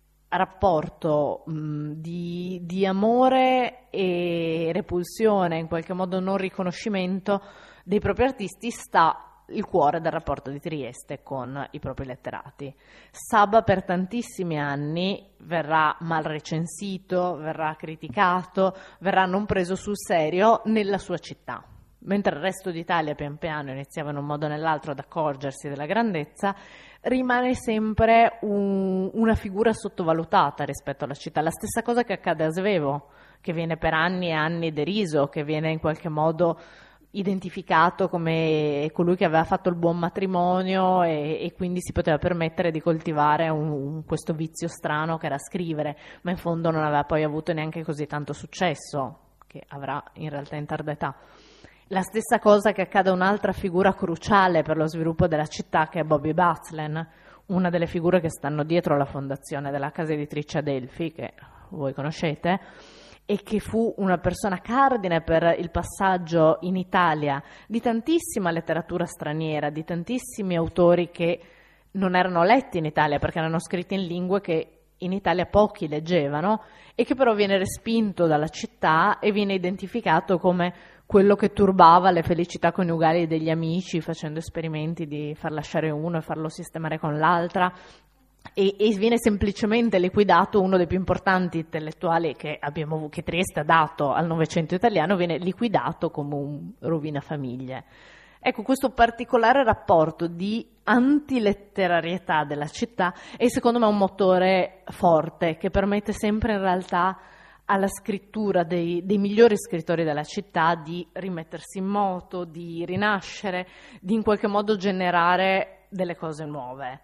rapporto mh, di, di amore e repulsione, in qualche modo non riconoscimento dei propri artisti, sta il cuore del rapporto di Trieste con i propri letterati. Saba per tantissimi anni verrà mal recensito, verrà criticato, verrà non preso sul serio nella sua città, mentre il resto d'Italia pian piano iniziava in un modo o nell'altro ad accorgersi della grandezza. Rimane sempre un, una figura sottovalutata rispetto alla città. La stessa cosa che accade a Svevo, che viene per anni e anni deriso, che viene in qualche modo identificato come colui che aveva fatto il buon matrimonio e, e quindi si poteva permettere di coltivare un, un, questo vizio strano che era scrivere, ma in fondo non aveva poi avuto neanche così tanto successo, che avrà in realtà in tarda età. La stessa cosa che accade a un'altra figura cruciale per lo sviluppo della città, che è Bobby Batzlen, una delle figure che stanno dietro la fondazione della casa editrice Adelphi, che voi conoscete, e che fu una persona cardine per il passaggio in Italia di tantissima letteratura straniera, di tantissimi autori che non erano letti in Italia perché erano scritti in lingue che in Italia pochi leggevano, e che però viene respinto dalla città e viene identificato come quello che turbava le felicità coniugali degli amici, facendo esperimenti di far lasciare uno e farlo sistemare con l'altra. E, e viene semplicemente liquidato uno dei più importanti intellettuali che, abbiamo, che Trieste ha dato al Novecento italiano, viene liquidato come un rovinafamiglie. Ecco, questo particolare rapporto di antiletterarietà della città è secondo me un motore forte che permette sempre in realtà alla scrittura dei, dei migliori scrittori della città di rimettersi in moto, di rinascere, di in qualche modo generare delle cose nuove.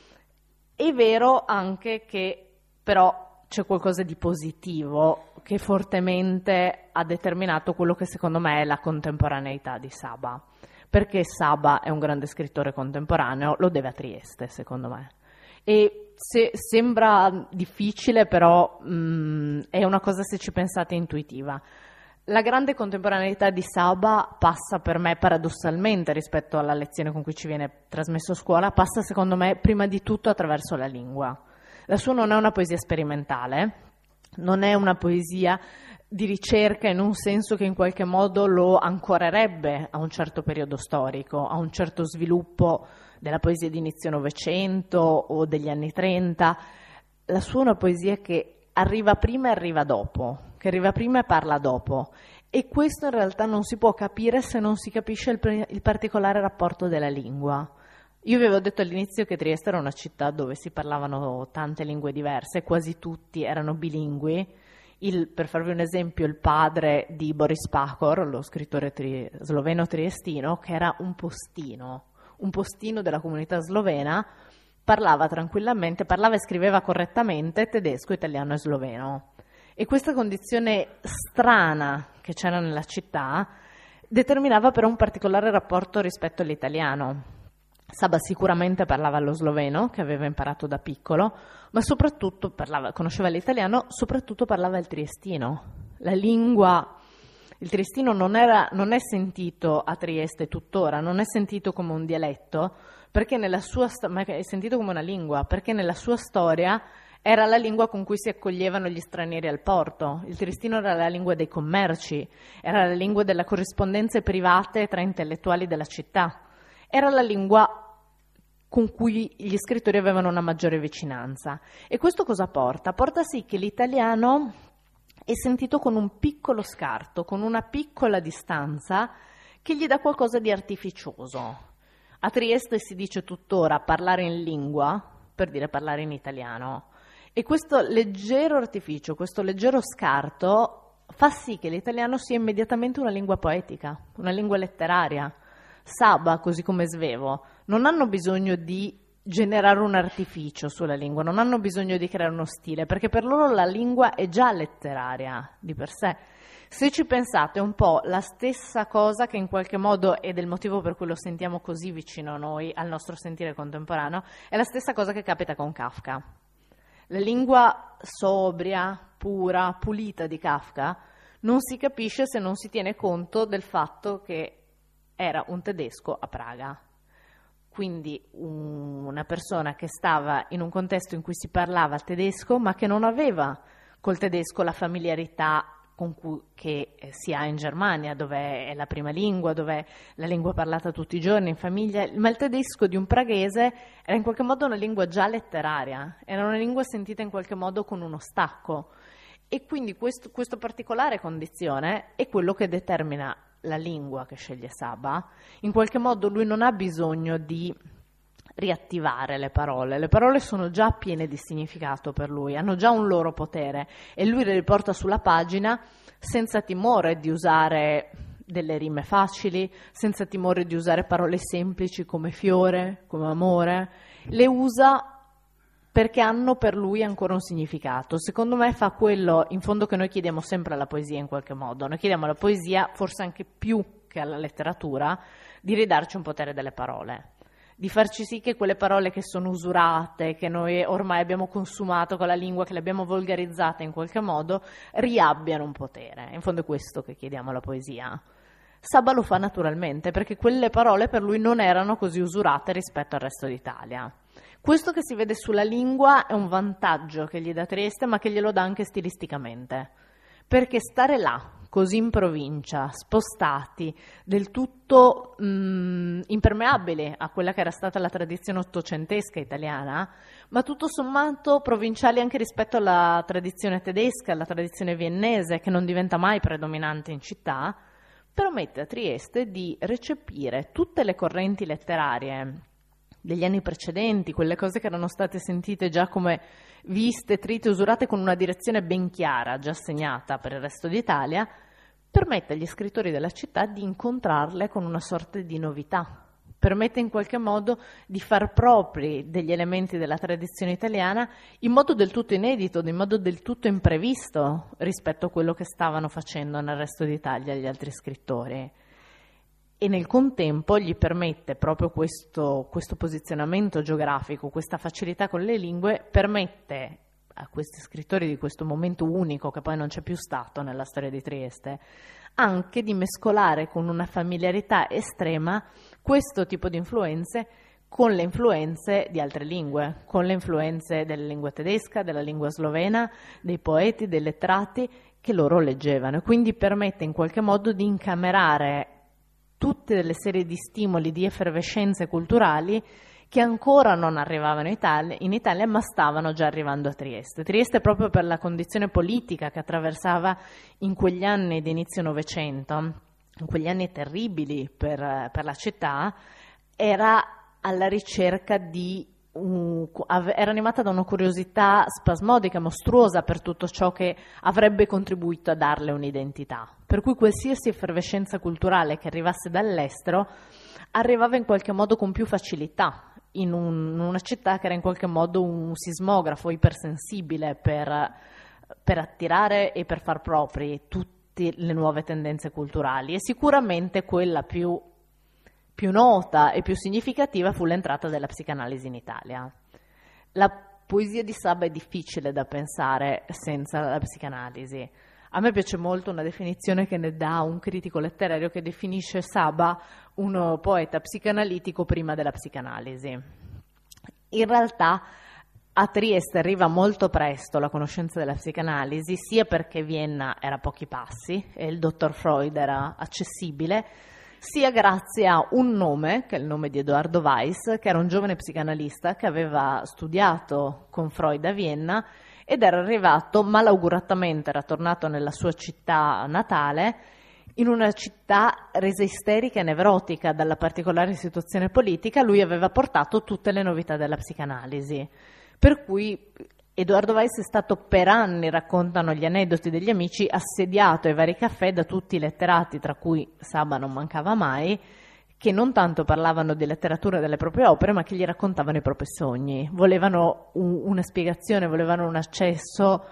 È vero anche che però c'è qualcosa di positivo che fortemente ha determinato quello che secondo me è la contemporaneità di Saba, perché Saba è un grande scrittore contemporaneo, lo deve a Trieste secondo me. E se, sembra difficile, però mh, è una cosa, se ci pensate, intuitiva. La grande contemporaneità di Saba passa per me paradossalmente, rispetto alla lezione con cui ci viene trasmesso a scuola, passa secondo me prima di tutto attraverso la lingua. La sua non è una poesia sperimentale, non è una poesia di ricerca in un senso che in qualche modo lo ancorerebbe a un certo periodo storico, a un certo sviluppo della poesia di inizio Novecento o degli anni trenta. La sua è una poesia che arriva prima e arriva dopo, che arriva prima e parla dopo, e questo in realtà non si può capire se non si capisce il, pre- il particolare rapporto della lingua. Io vi avevo detto all'inizio che Trieste era una città dove si parlavano tante lingue diverse, quasi tutti erano bilingui. Il, per farvi un esempio, il padre di Boris Pahor, lo scrittore tri- sloveno-triestino, che era un postino, un postino della comunità slovena, parlava tranquillamente, parlava e scriveva correttamente tedesco, italiano e sloveno. E questa condizione strana che c'era nella città determinava però un particolare rapporto rispetto all'italiano. Saba sicuramente parlava lo sloveno, che aveva imparato da piccolo, ma soprattutto parlava, conosceva l'italiano, soprattutto parlava il triestino. La lingua, il triestino non, era, non è sentito a Trieste tuttora, non è sentito come un dialetto, perché nella sua, ma è sentito come una lingua, perché nella sua storia era la lingua con cui si accoglievano gli stranieri al porto. Il triestino era la lingua dei commerci, era la lingua delle corrispondenze private tra intellettuali della città, era la lingua con cui gli scrittori avevano una maggiore vicinanza. E questo cosa porta? Porta sì che l'italiano è sentito con un piccolo scarto, con una piccola distanza che gli dà qualcosa di artificioso. A Trieste si dice tuttora parlare in lingua per dire parlare in italiano, e questo leggero artificio, questo leggero scarto fa sì che l'italiano sia immediatamente una lingua poetica, una lingua letteraria. Saba, così come Svevo, non hanno bisogno di generare un artificio sulla lingua, non hanno bisogno di creare uno stile, perché per loro la lingua è già letteraria di per sé. Se ci pensate, è un po' la stessa cosa che in qualche modo, ed è il motivo per cui lo sentiamo così vicino a noi, al nostro sentire contemporaneo, è la stessa cosa che capita con Kafka. La lingua sobria, pura, pulita di Kafka non si capisce se non si tiene conto del fatto che era un tedesco a Praga. Quindi una persona che stava in un contesto in cui si parlava tedesco, ma che non aveva col tedesco la familiarità con cui, che si ha in Germania, dove è la prima lingua, dove è la lingua parlata tutti i giorni in famiglia, ma il tedesco di un praghese era in qualche modo una lingua già letteraria, era una lingua sentita in qualche modo con uno stacco, e quindi questo, questa particolare condizione è quello che determina la lingua che sceglie Saba. In qualche modo lui non ha bisogno di riattivare le parole, le parole sono già piene di significato per lui, hanno già un loro potere e lui le riporta sulla pagina senza timore di usare delle rime facili, senza timore di usare parole semplici come fiore, come amore, le usa perché hanno per lui ancora un significato. Secondo me fa quello in fondo che noi chiediamo sempre alla poesia in qualche modo, noi chiediamo alla poesia, forse anche più che alla letteratura, di ridarci un potere delle parole, di farci sì che quelle parole che sono usurate, che noi ormai abbiamo consumato con la lingua, che le abbiamo volgarizzate in qualche modo, riabbiano un potere. In fondo è questo che chiediamo alla poesia. Saba lo fa naturalmente, perché quelle parole per lui non erano così usurate rispetto al resto d'Italia. Questo che si vede sulla lingua è un vantaggio che gli dà Trieste, ma che glielo dà anche stilisticamente, perché stare là, così in provincia, spostati, del tutto mh, impermeabili a quella che era stata la tradizione ottocentesca italiana, ma tutto sommato provinciali anche rispetto alla tradizione tedesca, alla tradizione viennese, che non diventa mai predominante in città, permette a Trieste di recepire tutte le correnti letterarie degli anni precedenti, quelle cose che erano state sentite già come viste, trite, usurate con una direzione ben chiara, già segnata per il resto d'Italia, permette agli scrittori della città di incontrarle con una sorta di novità, permette in qualche modo di far propri degli elementi della tradizione italiana in modo del tutto inedito, in modo del tutto imprevisto rispetto a quello che stavano facendo nel resto d'Italia gli altri scrittori. E nel contempo gli permette proprio questo, questo posizionamento geografico, questa facilità con le lingue, permette a questi scrittori di questo momento unico, che poi non c'è più stato nella storia di Trieste, anche di mescolare con una familiarità estrema questo tipo di influenze con le influenze di altre lingue, con le influenze della lingua tedesca, della lingua slovena, dei poeti, dei lettrati che loro leggevano. E quindi permette in qualche modo di incamerare tutte delle serie di stimoli, di effervescenze culturali che ancora non arrivavano in Italia, in Italia, ma stavano già arrivando a Trieste. Trieste, proprio per la condizione politica che attraversava in quegli anni di inizio Novecento, in quegli anni terribili per, per la città, era alla ricerca di un, era animata da una curiosità spasmodica, mostruosa per tutto ciò che avrebbe contribuito a darle un'identità. Per cui qualsiasi effervescenza culturale che arrivasse dall'estero arrivava in qualche modo con più facilità in, un, in una città che era in qualche modo un sismografo ipersensibile per, per attirare e per far propri tutte le nuove tendenze culturali, e sicuramente quella più, più nota e più significativa fu l'entrata della psicanalisi in Italia. La poesia di Saba è difficile da pensare senza la psicanalisi. A me piace molto una definizione che ne dà un critico letterario che definisce Saba un poeta psicanalitico prima della psicanalisi. In realtà a Trieste arriva molto presto la conoscenza della psicanalisi, sia perché Vienna era a pochi passi e il dottor Freud era accessibile, sia grazie a un nome, che è il nome di Edoardo Weiss, che era un giovane psicanalista che aveva studiato con Freud a Vienna ed era arrivato malauguratamente, era tornato nella sua città natale in una città resa isterica e nevrotica dalla particolare situazione politica, lui aveva portato tutte le novità della psicanalisi. Per cui Edoardo Weiss è stato per anni, raccontano gli aneddoti degli amici, assediato ai vari caffè da tutti i letterati, tra cui Saba non mancava mai, che non tanto parlavano di letteratura delle proprie opere, ma che gli raccontavano i propri sogni. Volevano un, una spiegazione, volevano un accesso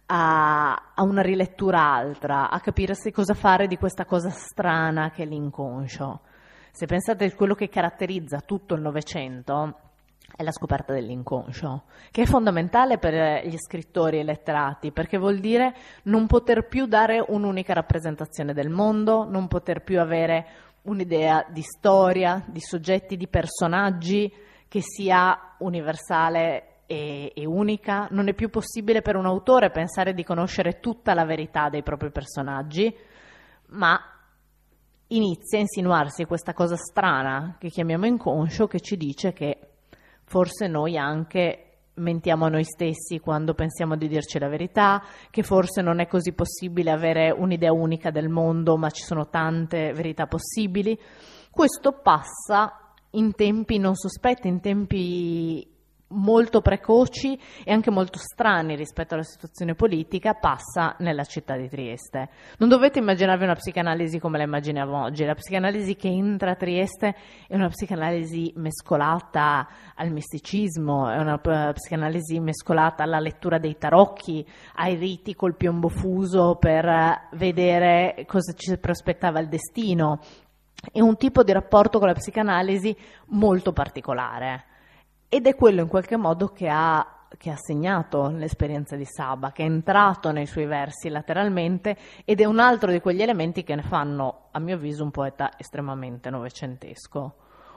A, a una rilettura altra, a capire se cosa fare di questa cosa strana che è l'inconscio. Se pensate a quello che caratterizza tutto il Novecento è la scoperta dell'inconscio, che è fondamentale per gli scrittori e letterati, perché vuol dire non poter più dare un'unica rappresentazione del mondo, non poter più avere un'idea di storia, di soggetti, di personaggi che sia universale E, e unica. Non è più possibile per un autore pensare di conoscere tutta la verità dei propri personaggi, ma inizia a insinuarsi questa cosa strana che chiamiamo inconscio, che ci dice che forse noi anche mentiamo a noi stessi quando pensiamo di dirci la verità, che forse non è così possibile avere un'idea unica del mondo, ma ci sono tante verità possibili. Questo passa in tempi non sospetti, in tempi molto precoci e anche molto strani rispetto alla situazione politica, passa nella città di Trieste. Non dovete immaginarvi una psicanalisi come la immaginiamo oggi. La psicanalisi che entra a Trieste è una psicanalisi mescolata al misticismo, è una psicanalisi mescolata alla lettura dei tarocchi, ai riti col piombo fuso per vedere cosa ci prospettava il destino. È un tipo di rapporto con la psicanalisi molto particolare. Ed è quello in qualche modo che ha, che ha segnato l'esperienza di Saba, che è entrato nei suoi versi lateralmente, ed è un altro di quegli elementi che ne fanno, a mio avviso, un poeta estremamente novecentesco.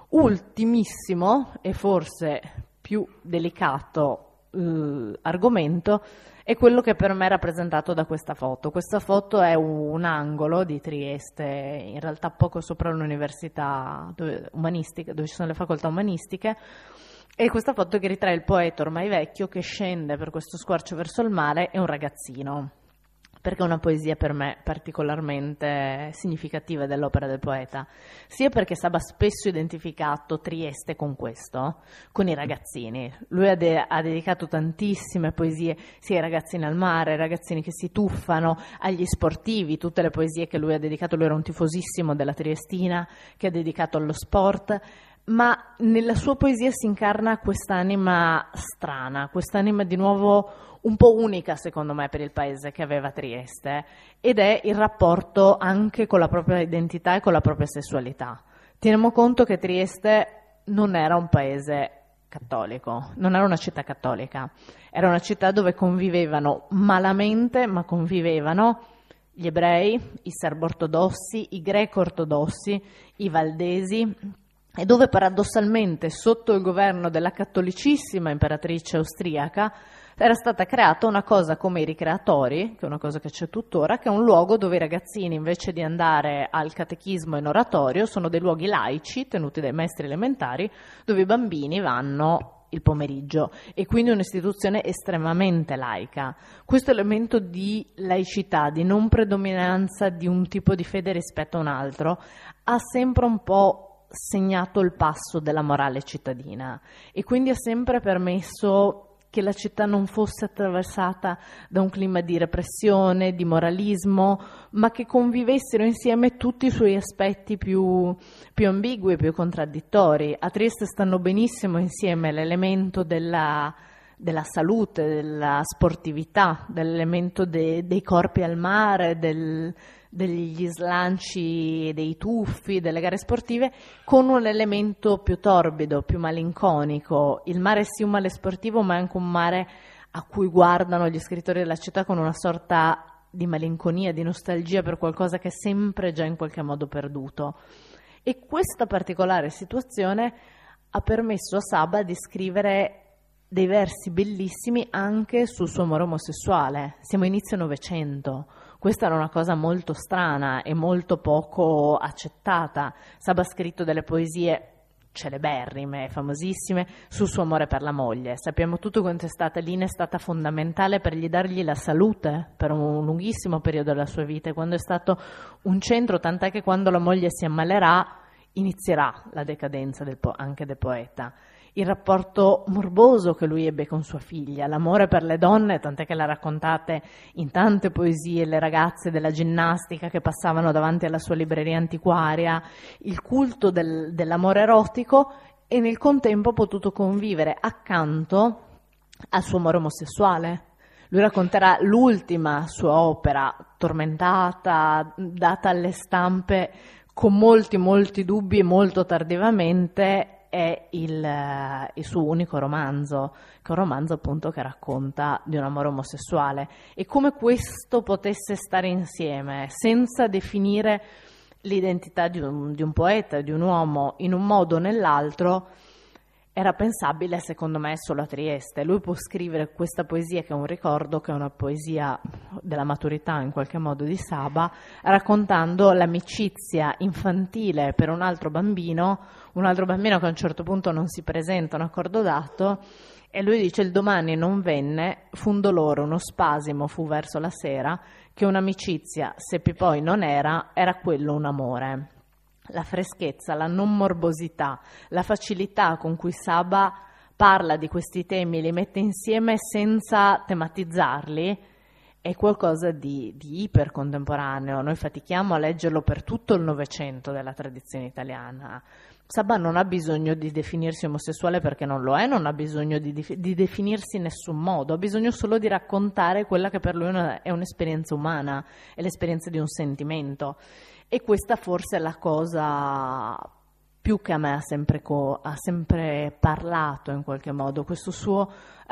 Ultimissimo, e forse più delicato eh, argomento, è quello che per me è rappresentato da questa foto. Questa foto è un angolo di Trieste, in realtà poco sopra l'università dove, umanistica, dove ci sono le facoltà umanistiche. E questa foto che ritrae il poeta ormai vecchio che scende per questo squarcio verso il mare e un ragazzino, perché è una poesia per me particolarmente significativa dell'opera del poeta, sia perché Saba ha spesso identificato Trieste con questo, con i ragazzini. Lui ha, de- ha dedicato tantissime poesie sia ai ragazzini al mare, ai ragazzini che si tuffano, agli sportivi, tutte le poesie che lui ha dedicato. Lui era un tifosissimo della Triestina, che ha dedicato allo sport, ma nella sua poesia si incarna quest'anima strana, quest'anima di nuovo un po' unica secondo me per il paese che aveva Trieste, ed è il rapporto anche con la propria identità e con la propria sessualità. Teniamo conto che Trieste non era un paese cattolico, non era una città cattolica, era una città dove convivevano malamente, ma convivevano gli ebrei, i serbo-ortodossi, i greco-ortodossi, i valdesi, e dove paradossalmente sotto il governo della cattolicissima imperatrice austriaca era stata creata una cosa come i ricreatori, che è una cosa che c'è tuttora, che è un luogo dove i ragazzini, invece di andare al catechismo e in oratorio, sono dei luoghi laici tenuti dai maestri elementari, dove i bambini vanno il pomeriggio, e quindi un'istituzione estremamente laica. Questo elemento di laicità, di non predominanza di un tipo di fede rispetto a un altro, ha sempre un po' segnato il passo della morale cittadina, e quindi ha sempre permesso che la città non fosse attraversata da un clima di repressione, di moralismo, ma che convivessero insieme tutti i suoi aspetti più, più ambigui e più contraddittori. A Trieste stanno benissimo insieme l'elemento della, della salute, della sportività, dell'elemento de, dei corpi al mare, del, degli slanci, dei tuffi, delle gare sportive, con un elemento più torbido, più malinconico. Il mare è sì un mare sportivo, ma è anche un mare a cui guardano gli scrittori della città con una sorta di malinconia, di nostalgia per qualcosa che è sempre già in qualche modo perduto. E questa particolare situazione ha permesso a Saba di scrivere dei versi bellissimi anche sul suo amore omosessuale. Siamo inizio Novecento. Questa era una cosa molto strana e molto poco accettata. Saba ha scritto delle poesie celeberrime, famosissime, sul suo amore per la moglie. Sappiamo tutto quanto è stata Lina, è stata fondamentale per gli dargli la salute per un lunghissimo periodo della sua vita, quando è stato un centro, tant'è che quando la moglie si ammalerà inizierà la decadenza del po- anche del poeta. Il rapporto morboso che lui ebbe con sua figlia, l'amore per le donne, tant'è che la raccontate in tante poesie, le ragazze della ginnastica che passavano davanti alla sua libreria antiquaria, il culto del, dell'amore erotico, e nel contempo ha potuto convivere accanto al suo amore omosessuale. Lui racconterà l'ultima sua opera, tormentata, data alle stampe con molti, molti dubbi e molto tardivamente, è il, il suo unico romanzo, che è un romanzo appunto che racconta di un amore omosessuale, e come questo potesse stare insieme senza definire l'identità di un, di un poeta, di un uomo in un modo o nell'altro, era pensabile secondo me solo a Trieste. Lui può scrivere questa poesia che è un ricordo, che è una poesia della maturità in qualche modo di Saba, raccontando l'amicizia infantile per un altro bambino, un altro bambino che a un certo punto non si presenta, un accordo dato, e lui dice: il domani non venne, fu un dolore, uno spasimo fu verso la sera, che un'amicizia, seppi poi non era, era quello un amore. La freschezza, la non morbosità, la facilità con cui Saba parla di questi temi, li mette insieme senza tematizzarli, è qualcosa di, di ipercontemporaneo. Noi fatichiamo a leggerlo per tutto il Novecento della tradizione italiana. Saba non ha bisogno di definirsi omosessuale perché non lo è, non ha bisogno di, di definirsi in nessun modo, ha bisogno solo di raccontare quella che per lui è un'esperienza umana, è l'esperienza di un sentimento. E questa forse è la cosa più che a me ha sempre, co- ha sempre parlato in qualche modo, questo suo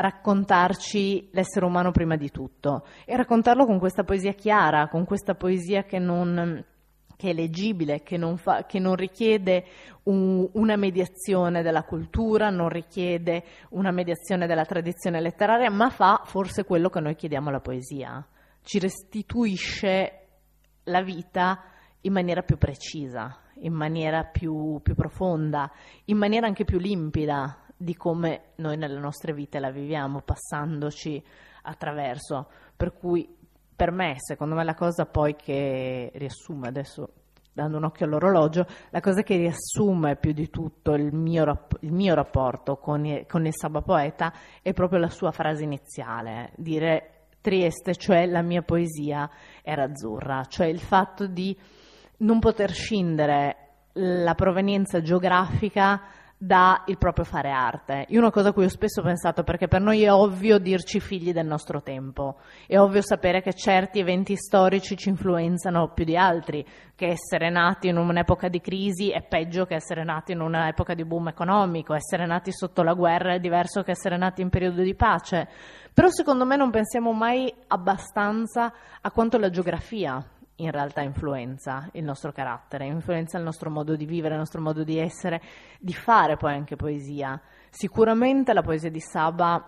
raccontarci l'essere umano prima di tutto, e raccontarlo con questa poesia chiara, con questa poesia che non... che è leggibile, che non, fa, che non richiede un, una mediazione della cultura, non richiede una mediazione della tradizione letteraria, ma fa forse quello che noi chiediamo alla poesia, ci restituisce la vita in maniera più precisa, in maniera più, più profonda, in maniera anche più limpida di come noi nelle nostre vite la viviamo, passandoci attraverso. Per cui per me, secondo me, la cosa poi che riassume, adesso dando un occhio all'orologio, la cosa che riassume più di tutto il mio, rap- il mio rapporto con il, con il Saba poeta è proprio la sua frase iniziale, dire Trieste, cioè la mia poesia era azzurra, cioè il fatto di non poter scindere la provenienza geografica da il proprio fare arte. Io una cosa a cui ho spesso pensato, perché per noi è ovvio dirci figli del nostro tempo, è ovvio sapere che certi eventi storici ci influenzano più di altri, che essere nati in un'epoca di crisi è peggio che essere nati in un'epoca di boom economico, essere nati sotto la guerra è diverso che essere nati in periodo di pace, però secondo me non pensiamo mai abbastanza a quanto la geografia in realtà influenza il nostro carattere, influenza il nostro modo di vivere, il nostro modo di essere, di fare poi anche poesia. Sicuramente la poesia di Saba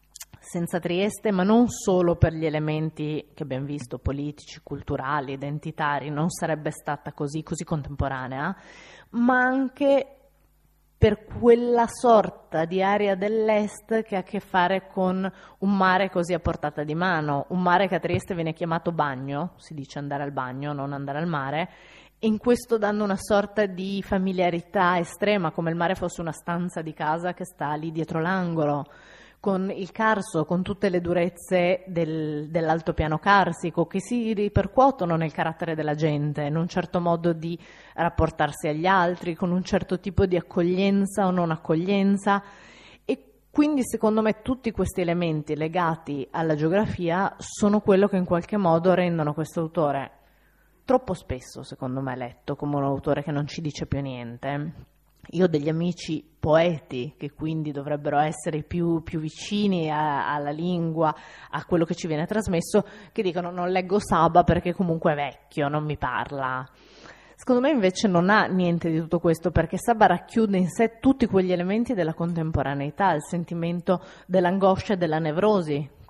senza Trieste, ma non solo per gli elementi che abbiamo visto, politici, culturali, identitari, non sarebbe stata così, così contemporanea, ma anche per quella sorta di area dell'est che ha a che fare con un mare così a portata di mano, un mare che a Trieste viene chiamato bagno, si dice andare al bagno, non andare al mare, e in questo dando una sorta di familiarità estrema, come il mare fosse una stanza di casa che sta lì dietro l'angolo, con il Carso, con tutte le durezze del, dell'altopiano carsico che si ripercuotono nel carattere della gente, in un certo modo di rapportarsi agli altri, con un certo tipo di accoglienza o non accoglienza, e quindi secondo me tutti questi elementi legati alla geografia sono quello che in qualche modo rendono questo autore troppo spesso, secondo me, letto come un autore che non ci dice più niente. Io ho degli amici poeti che quindi dovrebbero essere più, più vicini a, alla lingua, a quello che ci viene trasmesso, che dicono non leggo Saba perché comunque è vecchio, non mi parla. Secondo me invece non ha niente di tutto questo, perché Saba racchiude in sé tutti quegli elementi della contemporaneità, il sentimento dell'angoscia e della nevrosi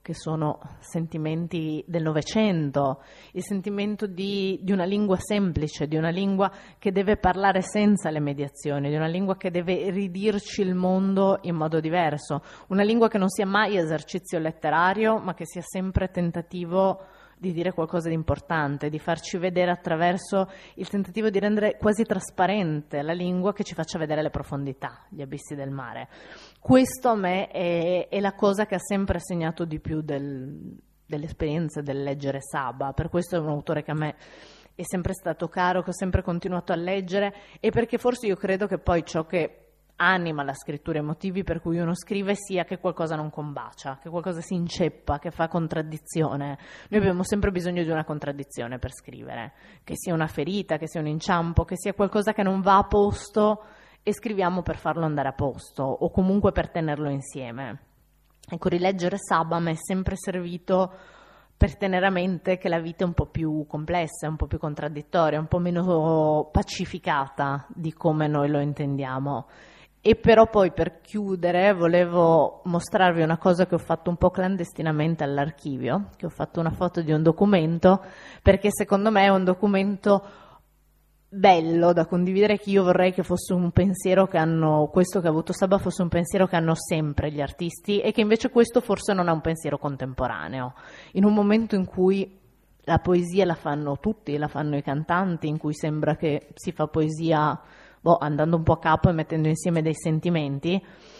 che sono sentimenti del Novecento, il sentimento di, di una lingua semplice, di una lingua che deve parlare senza le mediazioni, di una lingua che deve ridirci il mondo in modo diverso, una lingua che non sia mai esercizio letterario, ma che sia sempre tentativo di dire qualcosa di importante, di farci vedere attraverso il tentativo di rendere quasi trasparente la lingua, che ci faccia vedere le profondità, gli abissi del mare. Questo a me è, è la cosa che ha sempre segnato di più del, dell'esperienza del leggere Saba, per questo è un autore che a me è sempre stato caro, che ho sempre continuato a leggere, e perché forse io credo che poi ciò che anima la scrittura, i motivi per cui uno scrive, sia che qualcosa non combacia, che qualcosa si inceppa, che fa contraddizione. Noi abbiamo sempre bisogno di una contraddizione per scrivere, che sia una ferita, che sia un inciampo, che sia qualcosa che non va a posto e scriviamo per farlo andare a posto o comunque per tenerlo insieme. Ecco, rileggere Saba mi è sempre servito per tenere a mente che la vita è un po' più complessa, un po' più contraddittoria, un po' meno pacificata di come noi lo intendiamo. E però poi, per chiudere, volevo mostrarvi una cosa che ho fatto un po' clandestinamente all'archivio, che ho fatto una foto di un documento, perché secondo me è un documento bello da condividere, che io vorrei che fosse un pensiero che hanno, questo che ha avuto Saba fosse un pensiero che hanno sempre gli artisti, e che invece questo forse non è un pensiero contemporaneo. In un momento in cui la poesia la fanno tutti, la fanno i cantanti, in cui sembra che si fa poesia boh, andando un po' a capo e mettendo insieme dei sentimenti,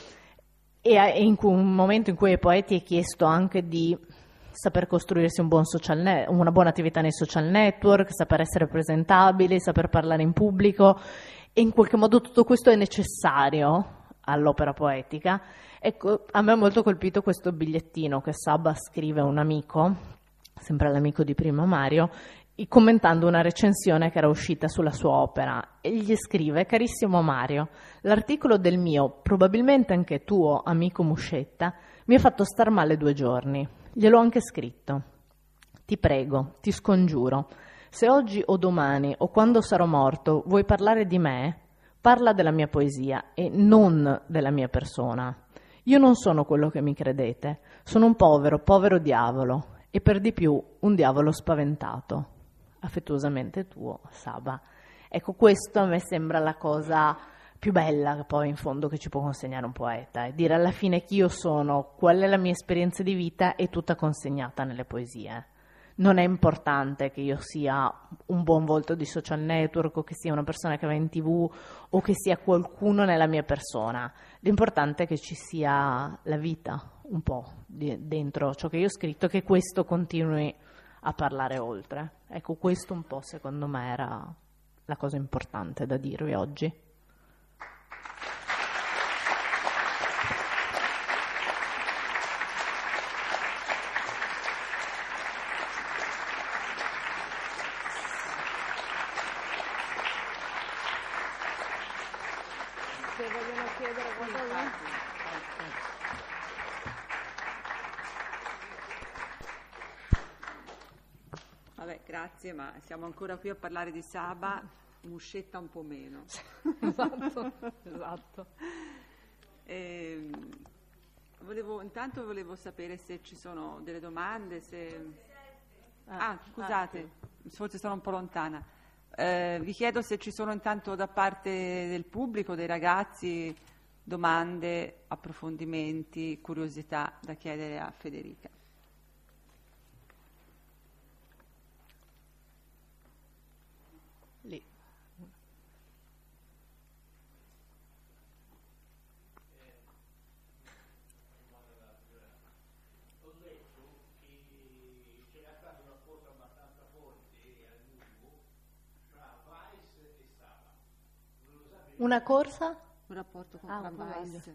e in un momento in cui ai poeti è chiesto anche di saper costruirsi un buon social net, una buona attività nei social network, saper essere presentabili, saper parlare in pubblico, e in qualche modo tutto questo è necessario all'opera poetica. Ecco, a me ha molto colpito questo bigliettino che Saba scrive a un amico, sempre all'amico di prima Mario, commentando una recensione che era uscita sulla sua opera, e gli scrive: carissimo Mario, l'articolo del mio, probabilmente anche tuo, amico Muscetta, mi ha fatto star male due giorni. Gliel'ho anche scritto. Ti prego, ti scongiuro, se oggi o domani o quando sarò morto vuoi parlare di me, parla della mia poesia e non della mia persona. Io non sono quello che mi credete, sono un povero, povero diavolo, e per di più un diavolo spaventato. Affettuosamente tuo, Saba. Ecco, questo a me sembra la cosa più bella poi in fondo che ci può consegnare un poeta, è dire alla fine chi io sono, qual è la mia esperienza di vita, è tutta consegnata nelle poesie. Non è importante che io sia un buon volto di social network, o che sia una persona che va in tv, o che sia qualcuno nella mia persona. L'importante è che ci sia la vita un po' di, dentro ciò che io ho scritto, che questo continui a parlare oltre. Ecco, questo un po' secondo me era la cosa importante da dirvi oggi. Se vogliono chiedere qualcosa. Vabbè, grazie, ma siamo ancora qui a parlare di Saba, Muscetta un po' meno. Esatto, esatto. E, volevo, intanto volevo sapere se ci sono delle domande, se... Ah, scusate, forse sono un po' lontana. Eh, vi chiedo se ci sono intanto da parte del pubblico, dei ragazzi, domande, approfondimenti, curiosità da chiedere a Federica. Lì. Una corsa? Un rapporto con Ah, la un Weiss.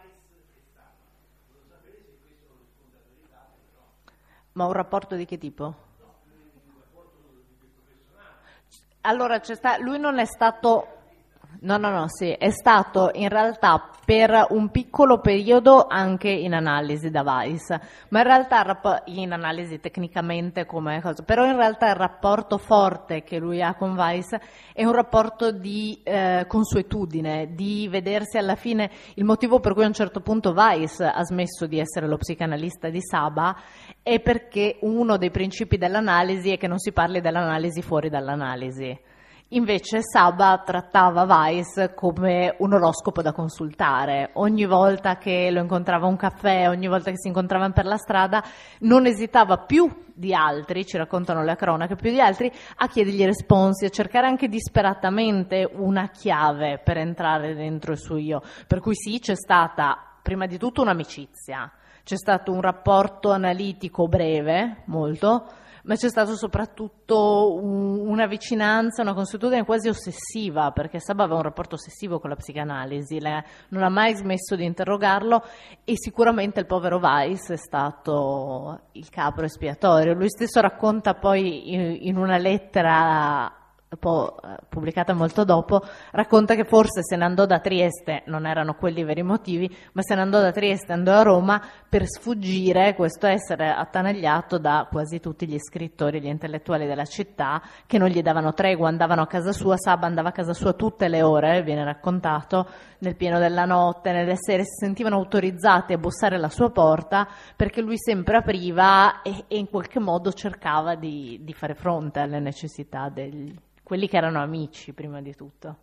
Ma un rapporto di che tipo? Allora, c'è sta, lui non è stato, No, no, no, sì, è stato in realtà per un piccolo periodo anche in analisi da Weiss, ma in realtà in analisi tecnicamente come cosa, però in realtà il rapporto forte che lui ha con Weiss è un rapporto di eh, consuetudine, di vedersi alla fine. Il motivo per cui a un certo punto Weiss ha smesso di essere lo psicanalista di Saba è perché uno dei principi dell'analisi è che non si parli dell'analisi fuori dall'analisi. Invece Saba trattava Weiss come un oroscopo da consultare. Ogni volta che lo incontrava a un caffè, ogni volta che si incontravano per la strada, non esitava più di altri, ci raccontano le cronache, più di altri, a chiedergli responsi, a cercare anche disperatamente una chiave per entrare dentro il suo io. Per cui sì, c'è stata prima di tutto un'amicizia, c'è stato un rapporto analitico breve, molto, ma c'è stato soprattutto un, una vicinanza, una consuetudine quasi ossessiva, perché Saba aveva un rapporto ossessivo con la psicanalisi, lei non ha mai smesso di interrogarlo e sicuramente il povero Weiss è stato il capro espiatorio. Lui stesso racconta poi in, in una lettera poi pubblicata molto dopo, racconta che forse se ne andò da Trieste, non erano quelli i veri motivi, ma se ne andò da Trieste e andò a Roma per sfuggire questo essere attanagliato da quasi tutti gli scrittori e gli intellettuali della città che non gli davano tregua, andavano a casa sua. Saba andava a casa sua tutte le ore, viene raccontato, nel pieno della notte, nelle sere, si sentivano autorizzati a bussare alla sua porta perché lui sempre apriva e, e in qualche modo cercava di, di fare fronte alle necessità degli quelli che erano amici prima di tutto.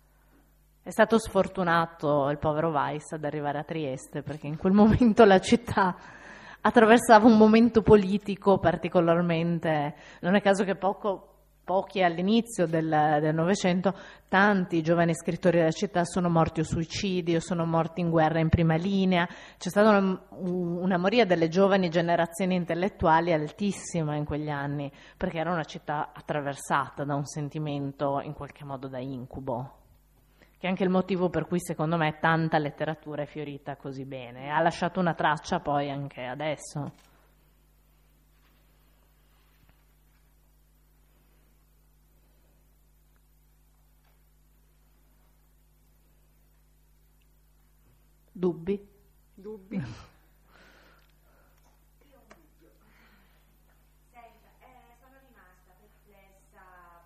È stato sfortunato il povero Weiss ad arrivare a Trieste, perché in quel momento la città attraversava un momento politico particolarmente, non è caso che poco, pochi all'inizio del, del Novecento, tanti giovani scrittori della città sono morti o suicidi o sono morti in guerra in prima linea. C'è stata una, una moria delle giovani generazioni intellettuali altissima in quegli anni, perché era una città attraversata da un sentimento in qualche modo da incubo, che è anche il motivo per cui secondo me tanta letteratura è fiorita così bene, ha lasciato una traccia poi anche adesso. Dubbi? Dubbi? Io ho un dubbio. Senta, eh, sono rimasta perplessa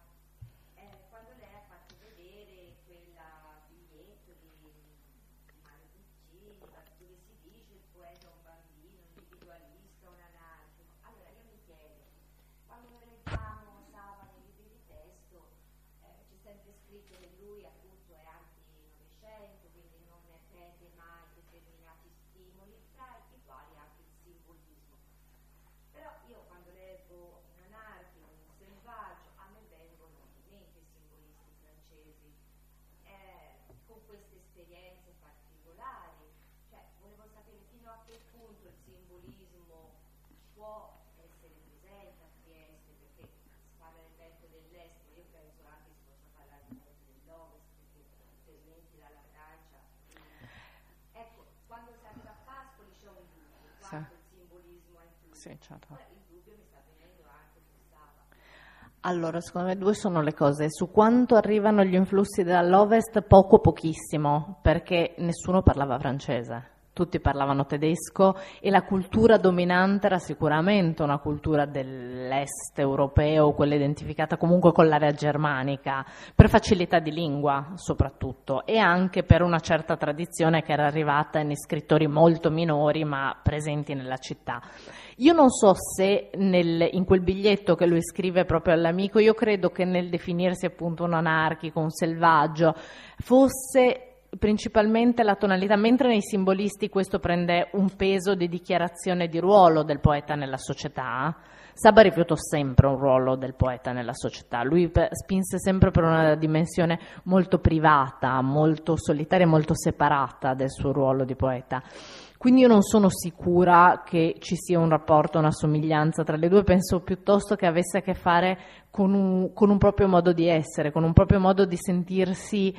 eh, quando lei ha fatto vedere quel biglietto di, di Mario Puccini, dove si dice il poeta è un bambino, un individualista, un anarchico. Allora io mi chiedo, quando noi leggiamo Saba nei libri di testo, eh, c'è sempre scritto che lui appunto è anti-novecento, quindi non ne prende mai determinati stimoli, tra i quali anche il simbolismo. Però io quando leggo un anarchico, un selvaggio, a me vengono in mente i simbolisti francesi, eh, con queste esperienze particolari. Cioè, volevo sapere fino a che punto il simbolismo può essere presente a Trieste, perché si parla del vento dell'est, io penso anche si possa parlare del vento dell'ovest, perché per esempio dalla Francia. Ecco, quando si arriva a Pascoli c'è un dubbio, quanto il simbolismo ha influito. Sì, certo. Ora il dubbio mi sta venendo anche su Saba. Allora, secondo me due sono le cose. Su quanto arrivano gli influssi dall'Ovest, poco pochissimo, perché nessuno parlava francese. Tutti parlavano tedesco e la cultura dominante era sicuramente una cultura dell'est europeo, quella identificata comunque con l'area germanica, per facilità di lingua soprattutto, e anche per una certa tradizione che era arrivata in scrittori molto minori ma presenti nella città. Io non so se nel, in quel biglietto che lui scrive proprio all'amico, io credo che nel definirsi appunto un anarchico, un selvaggio, fosse principalmente la tonalità, mentre nei simbolisti questo prende un peso di dichiarazione di ruolo del poeta nella società. Saba rifiutò sempre un ruolo del poeta nella società, lui spinse sempre per una dimensione molto privata, molto solitaria, molto separata del suo ruolo di poeta. Quindi io non sono sicura che ci sia un rapporto, una somiglianza tra le due, penso piuttosto che avesse a che fare con un, con un proprio modo di essere, con un proprio modo di sentirsi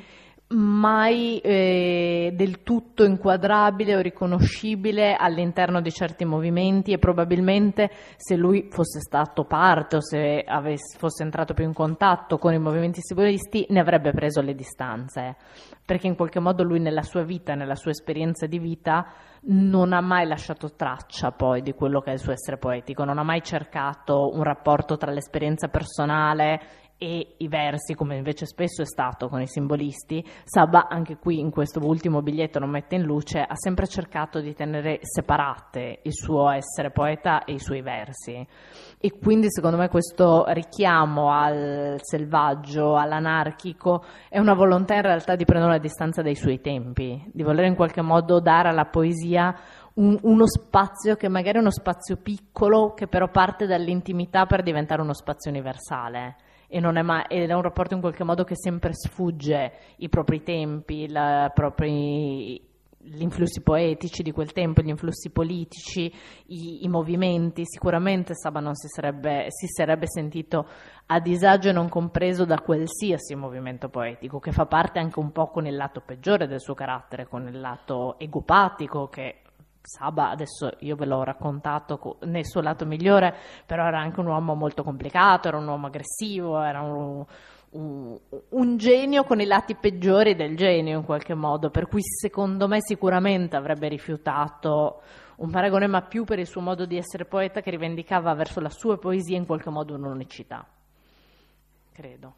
mai eh, del tutto inquadrabile o riconoscibile all'interno di certi movimenti, e probabilmente se lui fosse stato parte o se avesse, fosse entrato più in contatto con i movimenti simbolisti ne avrebbe preso le distanze, perché in qualche modo lui nella sua vita, nella sua esperienza di vita non ha mai lasciato traccia poi di quello che è il suo essere poetico, non ha mai cercato un rapporto tra l'esperienza personale e i versi, come invece spesso è stato con i simbolisti. Sabba, anche qui in questo ultimo biglietto non mette in luce, ha sempre cercato di tenere separate il suo essere poeta e i suoi versi, e quindi secondo me questo richiamo al selvaggio, all'anarchico, è una volontà in realtà di prendere la distanza dai suoi tempi, di voler in qualche modo dare alla poesia un, uno spazio che magari è uno spazio piccolo, che però parte dall'intimità per diventare uno spazio universale. E non è mai, ed è un rapporto in qualche modo che sempre sfugge i propri tempi, la, propri, gli influssi poetici di quel tempo, gli influssi politici, i, i movimenti. Sicuramente Sabba non si sarebbe, si sarebbe sentito a disagio e non compreso da qualsiasi movimento poetico, che fa parte anche un po' con il lato peggiore del suo carattere, con il lato egopatico che Sabba, adesso io ve l'ho raccontato nel suo lato migliore, però era anche un uomo molto complicato, era un uomo aggressivo, era un, un, un genio con i lati peggiori del genio in qualche modo, per cui secondo me sicuramente avrebbe rifiutato un paragone, ma più per il suo modo di essere poeta, che rivendicava verso la sua poesia in qualche modo un'unicità, credo.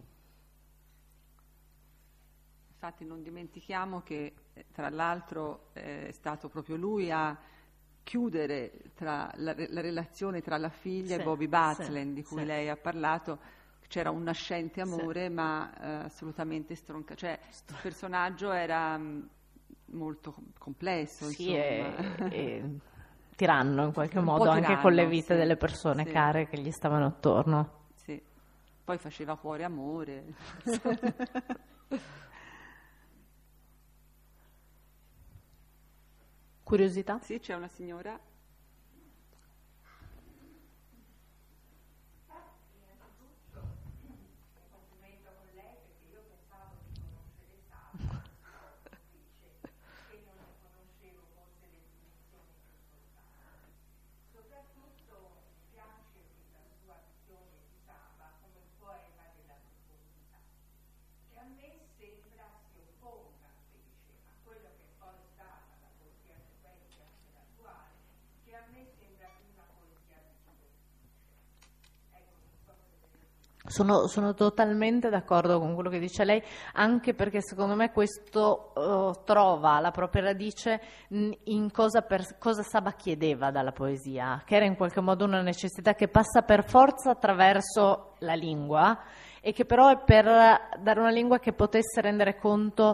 Infatti non dimentichiamo che tra l'altro è stato proprio lui a chiudere tra la, la relazione tra la figlia sì, e Bobby Backlund, sì, di cui sì. lei ha parlato. C'era un nascente amore, sì. ma eh, assolutamente stroncato. Cioè, il personaggio era mh, molto complesso. Sì, insomma. E, e tiranno in qualche modo tiranno, anche con le vite sì, delle persone sì. care che gli stavano attorno. Sì. Poi faceva cuore amore. Curiosità? Sì, c'è una signora. Sono, sono totalmente d'accordo con quello che dice lei, anche perché secondo me questo uh, trova la propria radice in cosa, per, cosa Sabba chiedeva dalla poesia, che era in qualche modo una necessità che passa per forza attraverso la lingua, e che però è per dare una lingua che potesse rendere conto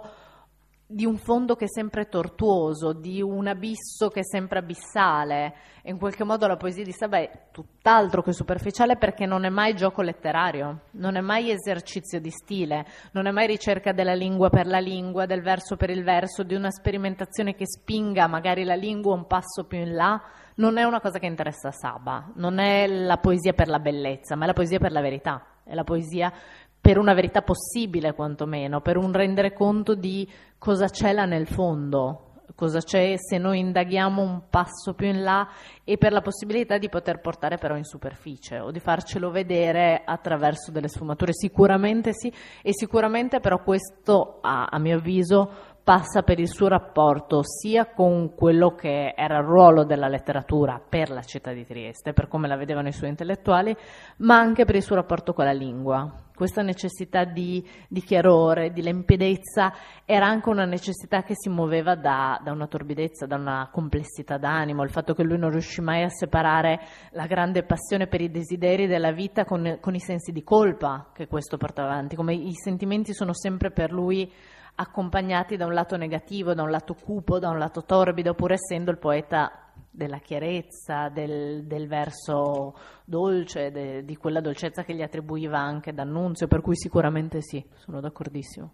di un fondo che è sempre tortuoso, di un abisso che è sempre abissale. E in qualche modo la poesia di Sabba è tutt'altro che superficiale, perché non è mai gioco letterario, non è mai esercizio di stile, non è mai ricerca della lingua per la lingua, del verso per il verso, di una sperimentazione che spinga magari la lingua un passo più in là. Non è una cosa che interessa a Sabba, non è la poesia per la bellezza, ma è la poesia per la verità, è la poesia per una verità possibile, quantomeno, per un rendere conto di cosa c'è là nel fondo, cosa c'è se noi indaghiamo un passo più in là, e per la possibilità di poter portare però in superficie o di farcelo vedere attraverso delle sfumature. Sicuramente sì, e sicuramente però questo, a, a mio avviso, passa per il suo rapporto sia con quello che era il ruolo della letteratura per la città di Trieste, per come la vedevano i suoi intellettuali, ma anche per il suo rapporto con la lingua. Questa necessità di, di chiarore, di limpidezza, era anche una necessità che si muoveva da, da una torbidezza, da una complessità d'animo, il fatto che lui non riuscì mai a separare la grande passione per i desideri della vita con, con i sensi di colpa che questo portava avanti, come i sentimenti sono sempre per lui accompagnati da un lato negativo, da un lato cupo, da un lato torbido, pur essendo il poeta della chiarezza, del, del verso dolce, de, di quella dolcezza che gli attribuiva anche D'Annunzio, per cui sicuramente sì, sono d'accordissimo.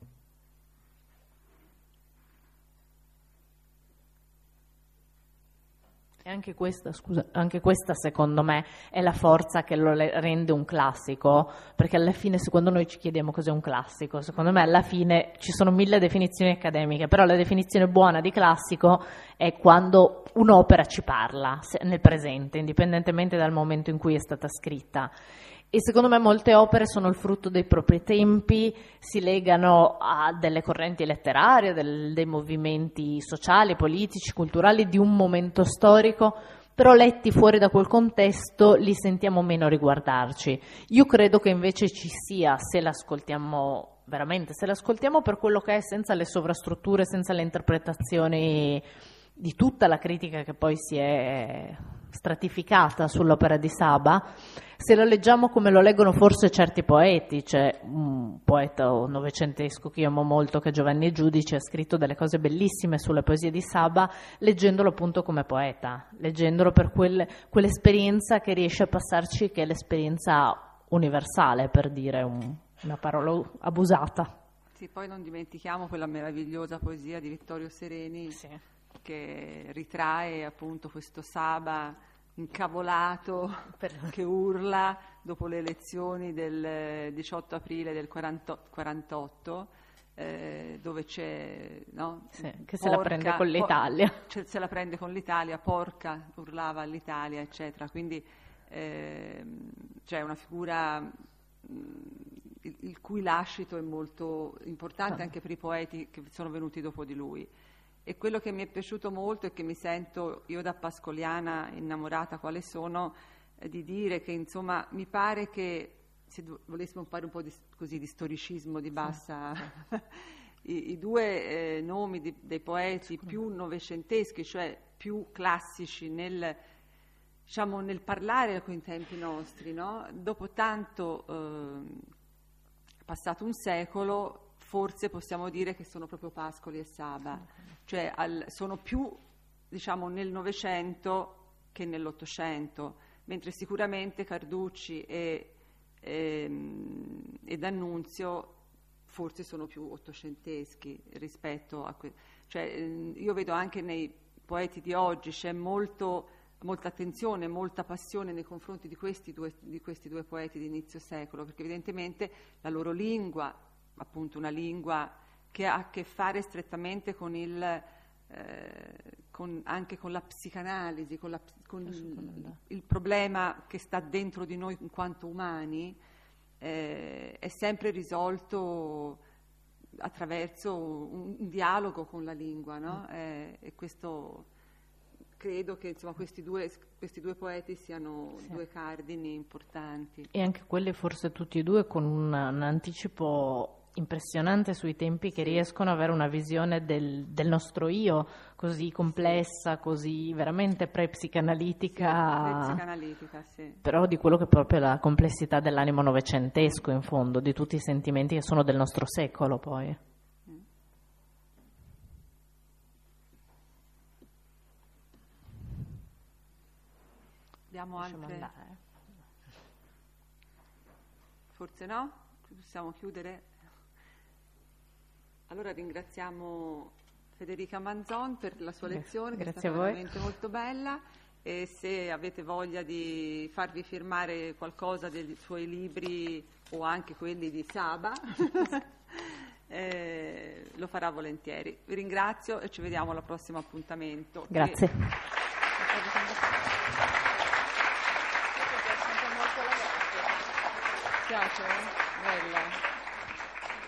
E anche questa, scusa, anche questa secondo me è la forza che lo le- rende un classico, perché alla fine secondo noi ci chiediamo cos'è un classico, secondo me alla fine ci sono mille definizioni accademiche, però la definizione buona di classico è quando un'opera ci parla se- nel presente, indipendentemente dal momento in cui è stata scritta. E secondo me molte opere sono il frutto dei propri tempi, si legano a delle correnti letterarie, del, dei movimenti sociali, politici, culturali di un momento storico, però letti fuori da quel contesto li sentiamo meno riguardarci. Io credo che invece ci sia, se l'ascoltiamo veramente, se l'ascoltiamo per quello che è, senza le sovrastrutture, senza le interpretazioni di tutta la critica che poi si è stratificata sull'opera di Saba, se lo leggiamo come lo leggono forse certi poeti, c'è un poeta novecentesco che io amo molto, che è Giovanni Giudice, ha scritto delle cose bellissime sulle poesie di Saba, leggendolo appunto come poeta, leggendolo per quel, quell'esperienza che riesce a passarci, che è l'esperienza universale, per dire un, una parola abusata. Sì, poi non dimentichiamo quella meravigliosa poesia di Vittorio Sereni, sì, che ritrae appunto questo Saba incavolato per... che urla dopo le elezioni del diciotto aprile del quarantotto, eh, dove c'è, no? Sì, che se porca, la prende con l'Italia, por- se la prende con l'Italia, porca, urlava all'Italia, eccetera. Quindi eh, c'è una figura mh, il, il cui lascito è molto importante ah. anche per i poeti che sono venuti dopo di lui. E quello che mi è piaciuto molto e che mi sento io da pascoliana innamorata quale sono, eh, di dire che insomma mi pare che se do- volessimo fare un po' di, così, di storicismo di bassa, sì. I, i due eh, nomi di, dei poeti più novecenteschi, cioè più classici nel, diciamo, nel parlare con i tempi nostri, no? Dopo tanto eh, passato un secolo, forse possiamo dire che sono proprio Pascoli e Saba, cioè al, sono più, diciamo, nel Novecento che nell'Ottocento, mentre sicuramente Carducci e, e, e D'Annunzio forse sono più ottocenteschi rispetto a que- cioè io vedo anche nei poeti di oggi c'è molto, molta attenzione, molta passione nei confronti di questi due, di questi due poeti di inizio secolo, perché evidentemente la loro lingua, appunto una lingua che ha a che fare strettamente con il eh, con, anche con la psicanalisi, con, la, con il, il problema che sta dentro di noi in quanto umani, eh, è sempre risolto attraverso un, un dialogo con la lingua, no? Eh, e questo credo che insomma questi due, questi due poeti siano sì. due cardini importanti. E anche quelli forse tutti e due con un, un anticipo impressionante sui tempi, che sì. riescono ad avere una visione del, del nostro io così complessa, sì. così veramente pre-psicanalitica, sì, pre-psicanalitica sì. però di quello che è proprio la complessità dell'animo novecentesco in fondo, di tutti i sentimenti che sono del nostro secolo poi. Mm. Abbiamo Lasciamo anche andare. Forse no? Possiamo chiudere? Allora ringraziamo Federica Manzon per la sua lezione, che è stata veramente molto bella, e se avete voglia di farvi firmare qualcosa dei suoi libri o anche quelli di Saba, eh, lo farà volentieri. Vi ringrazio e ci vediamo al prossimo appuntamento. Grazie. E... piace? Bella.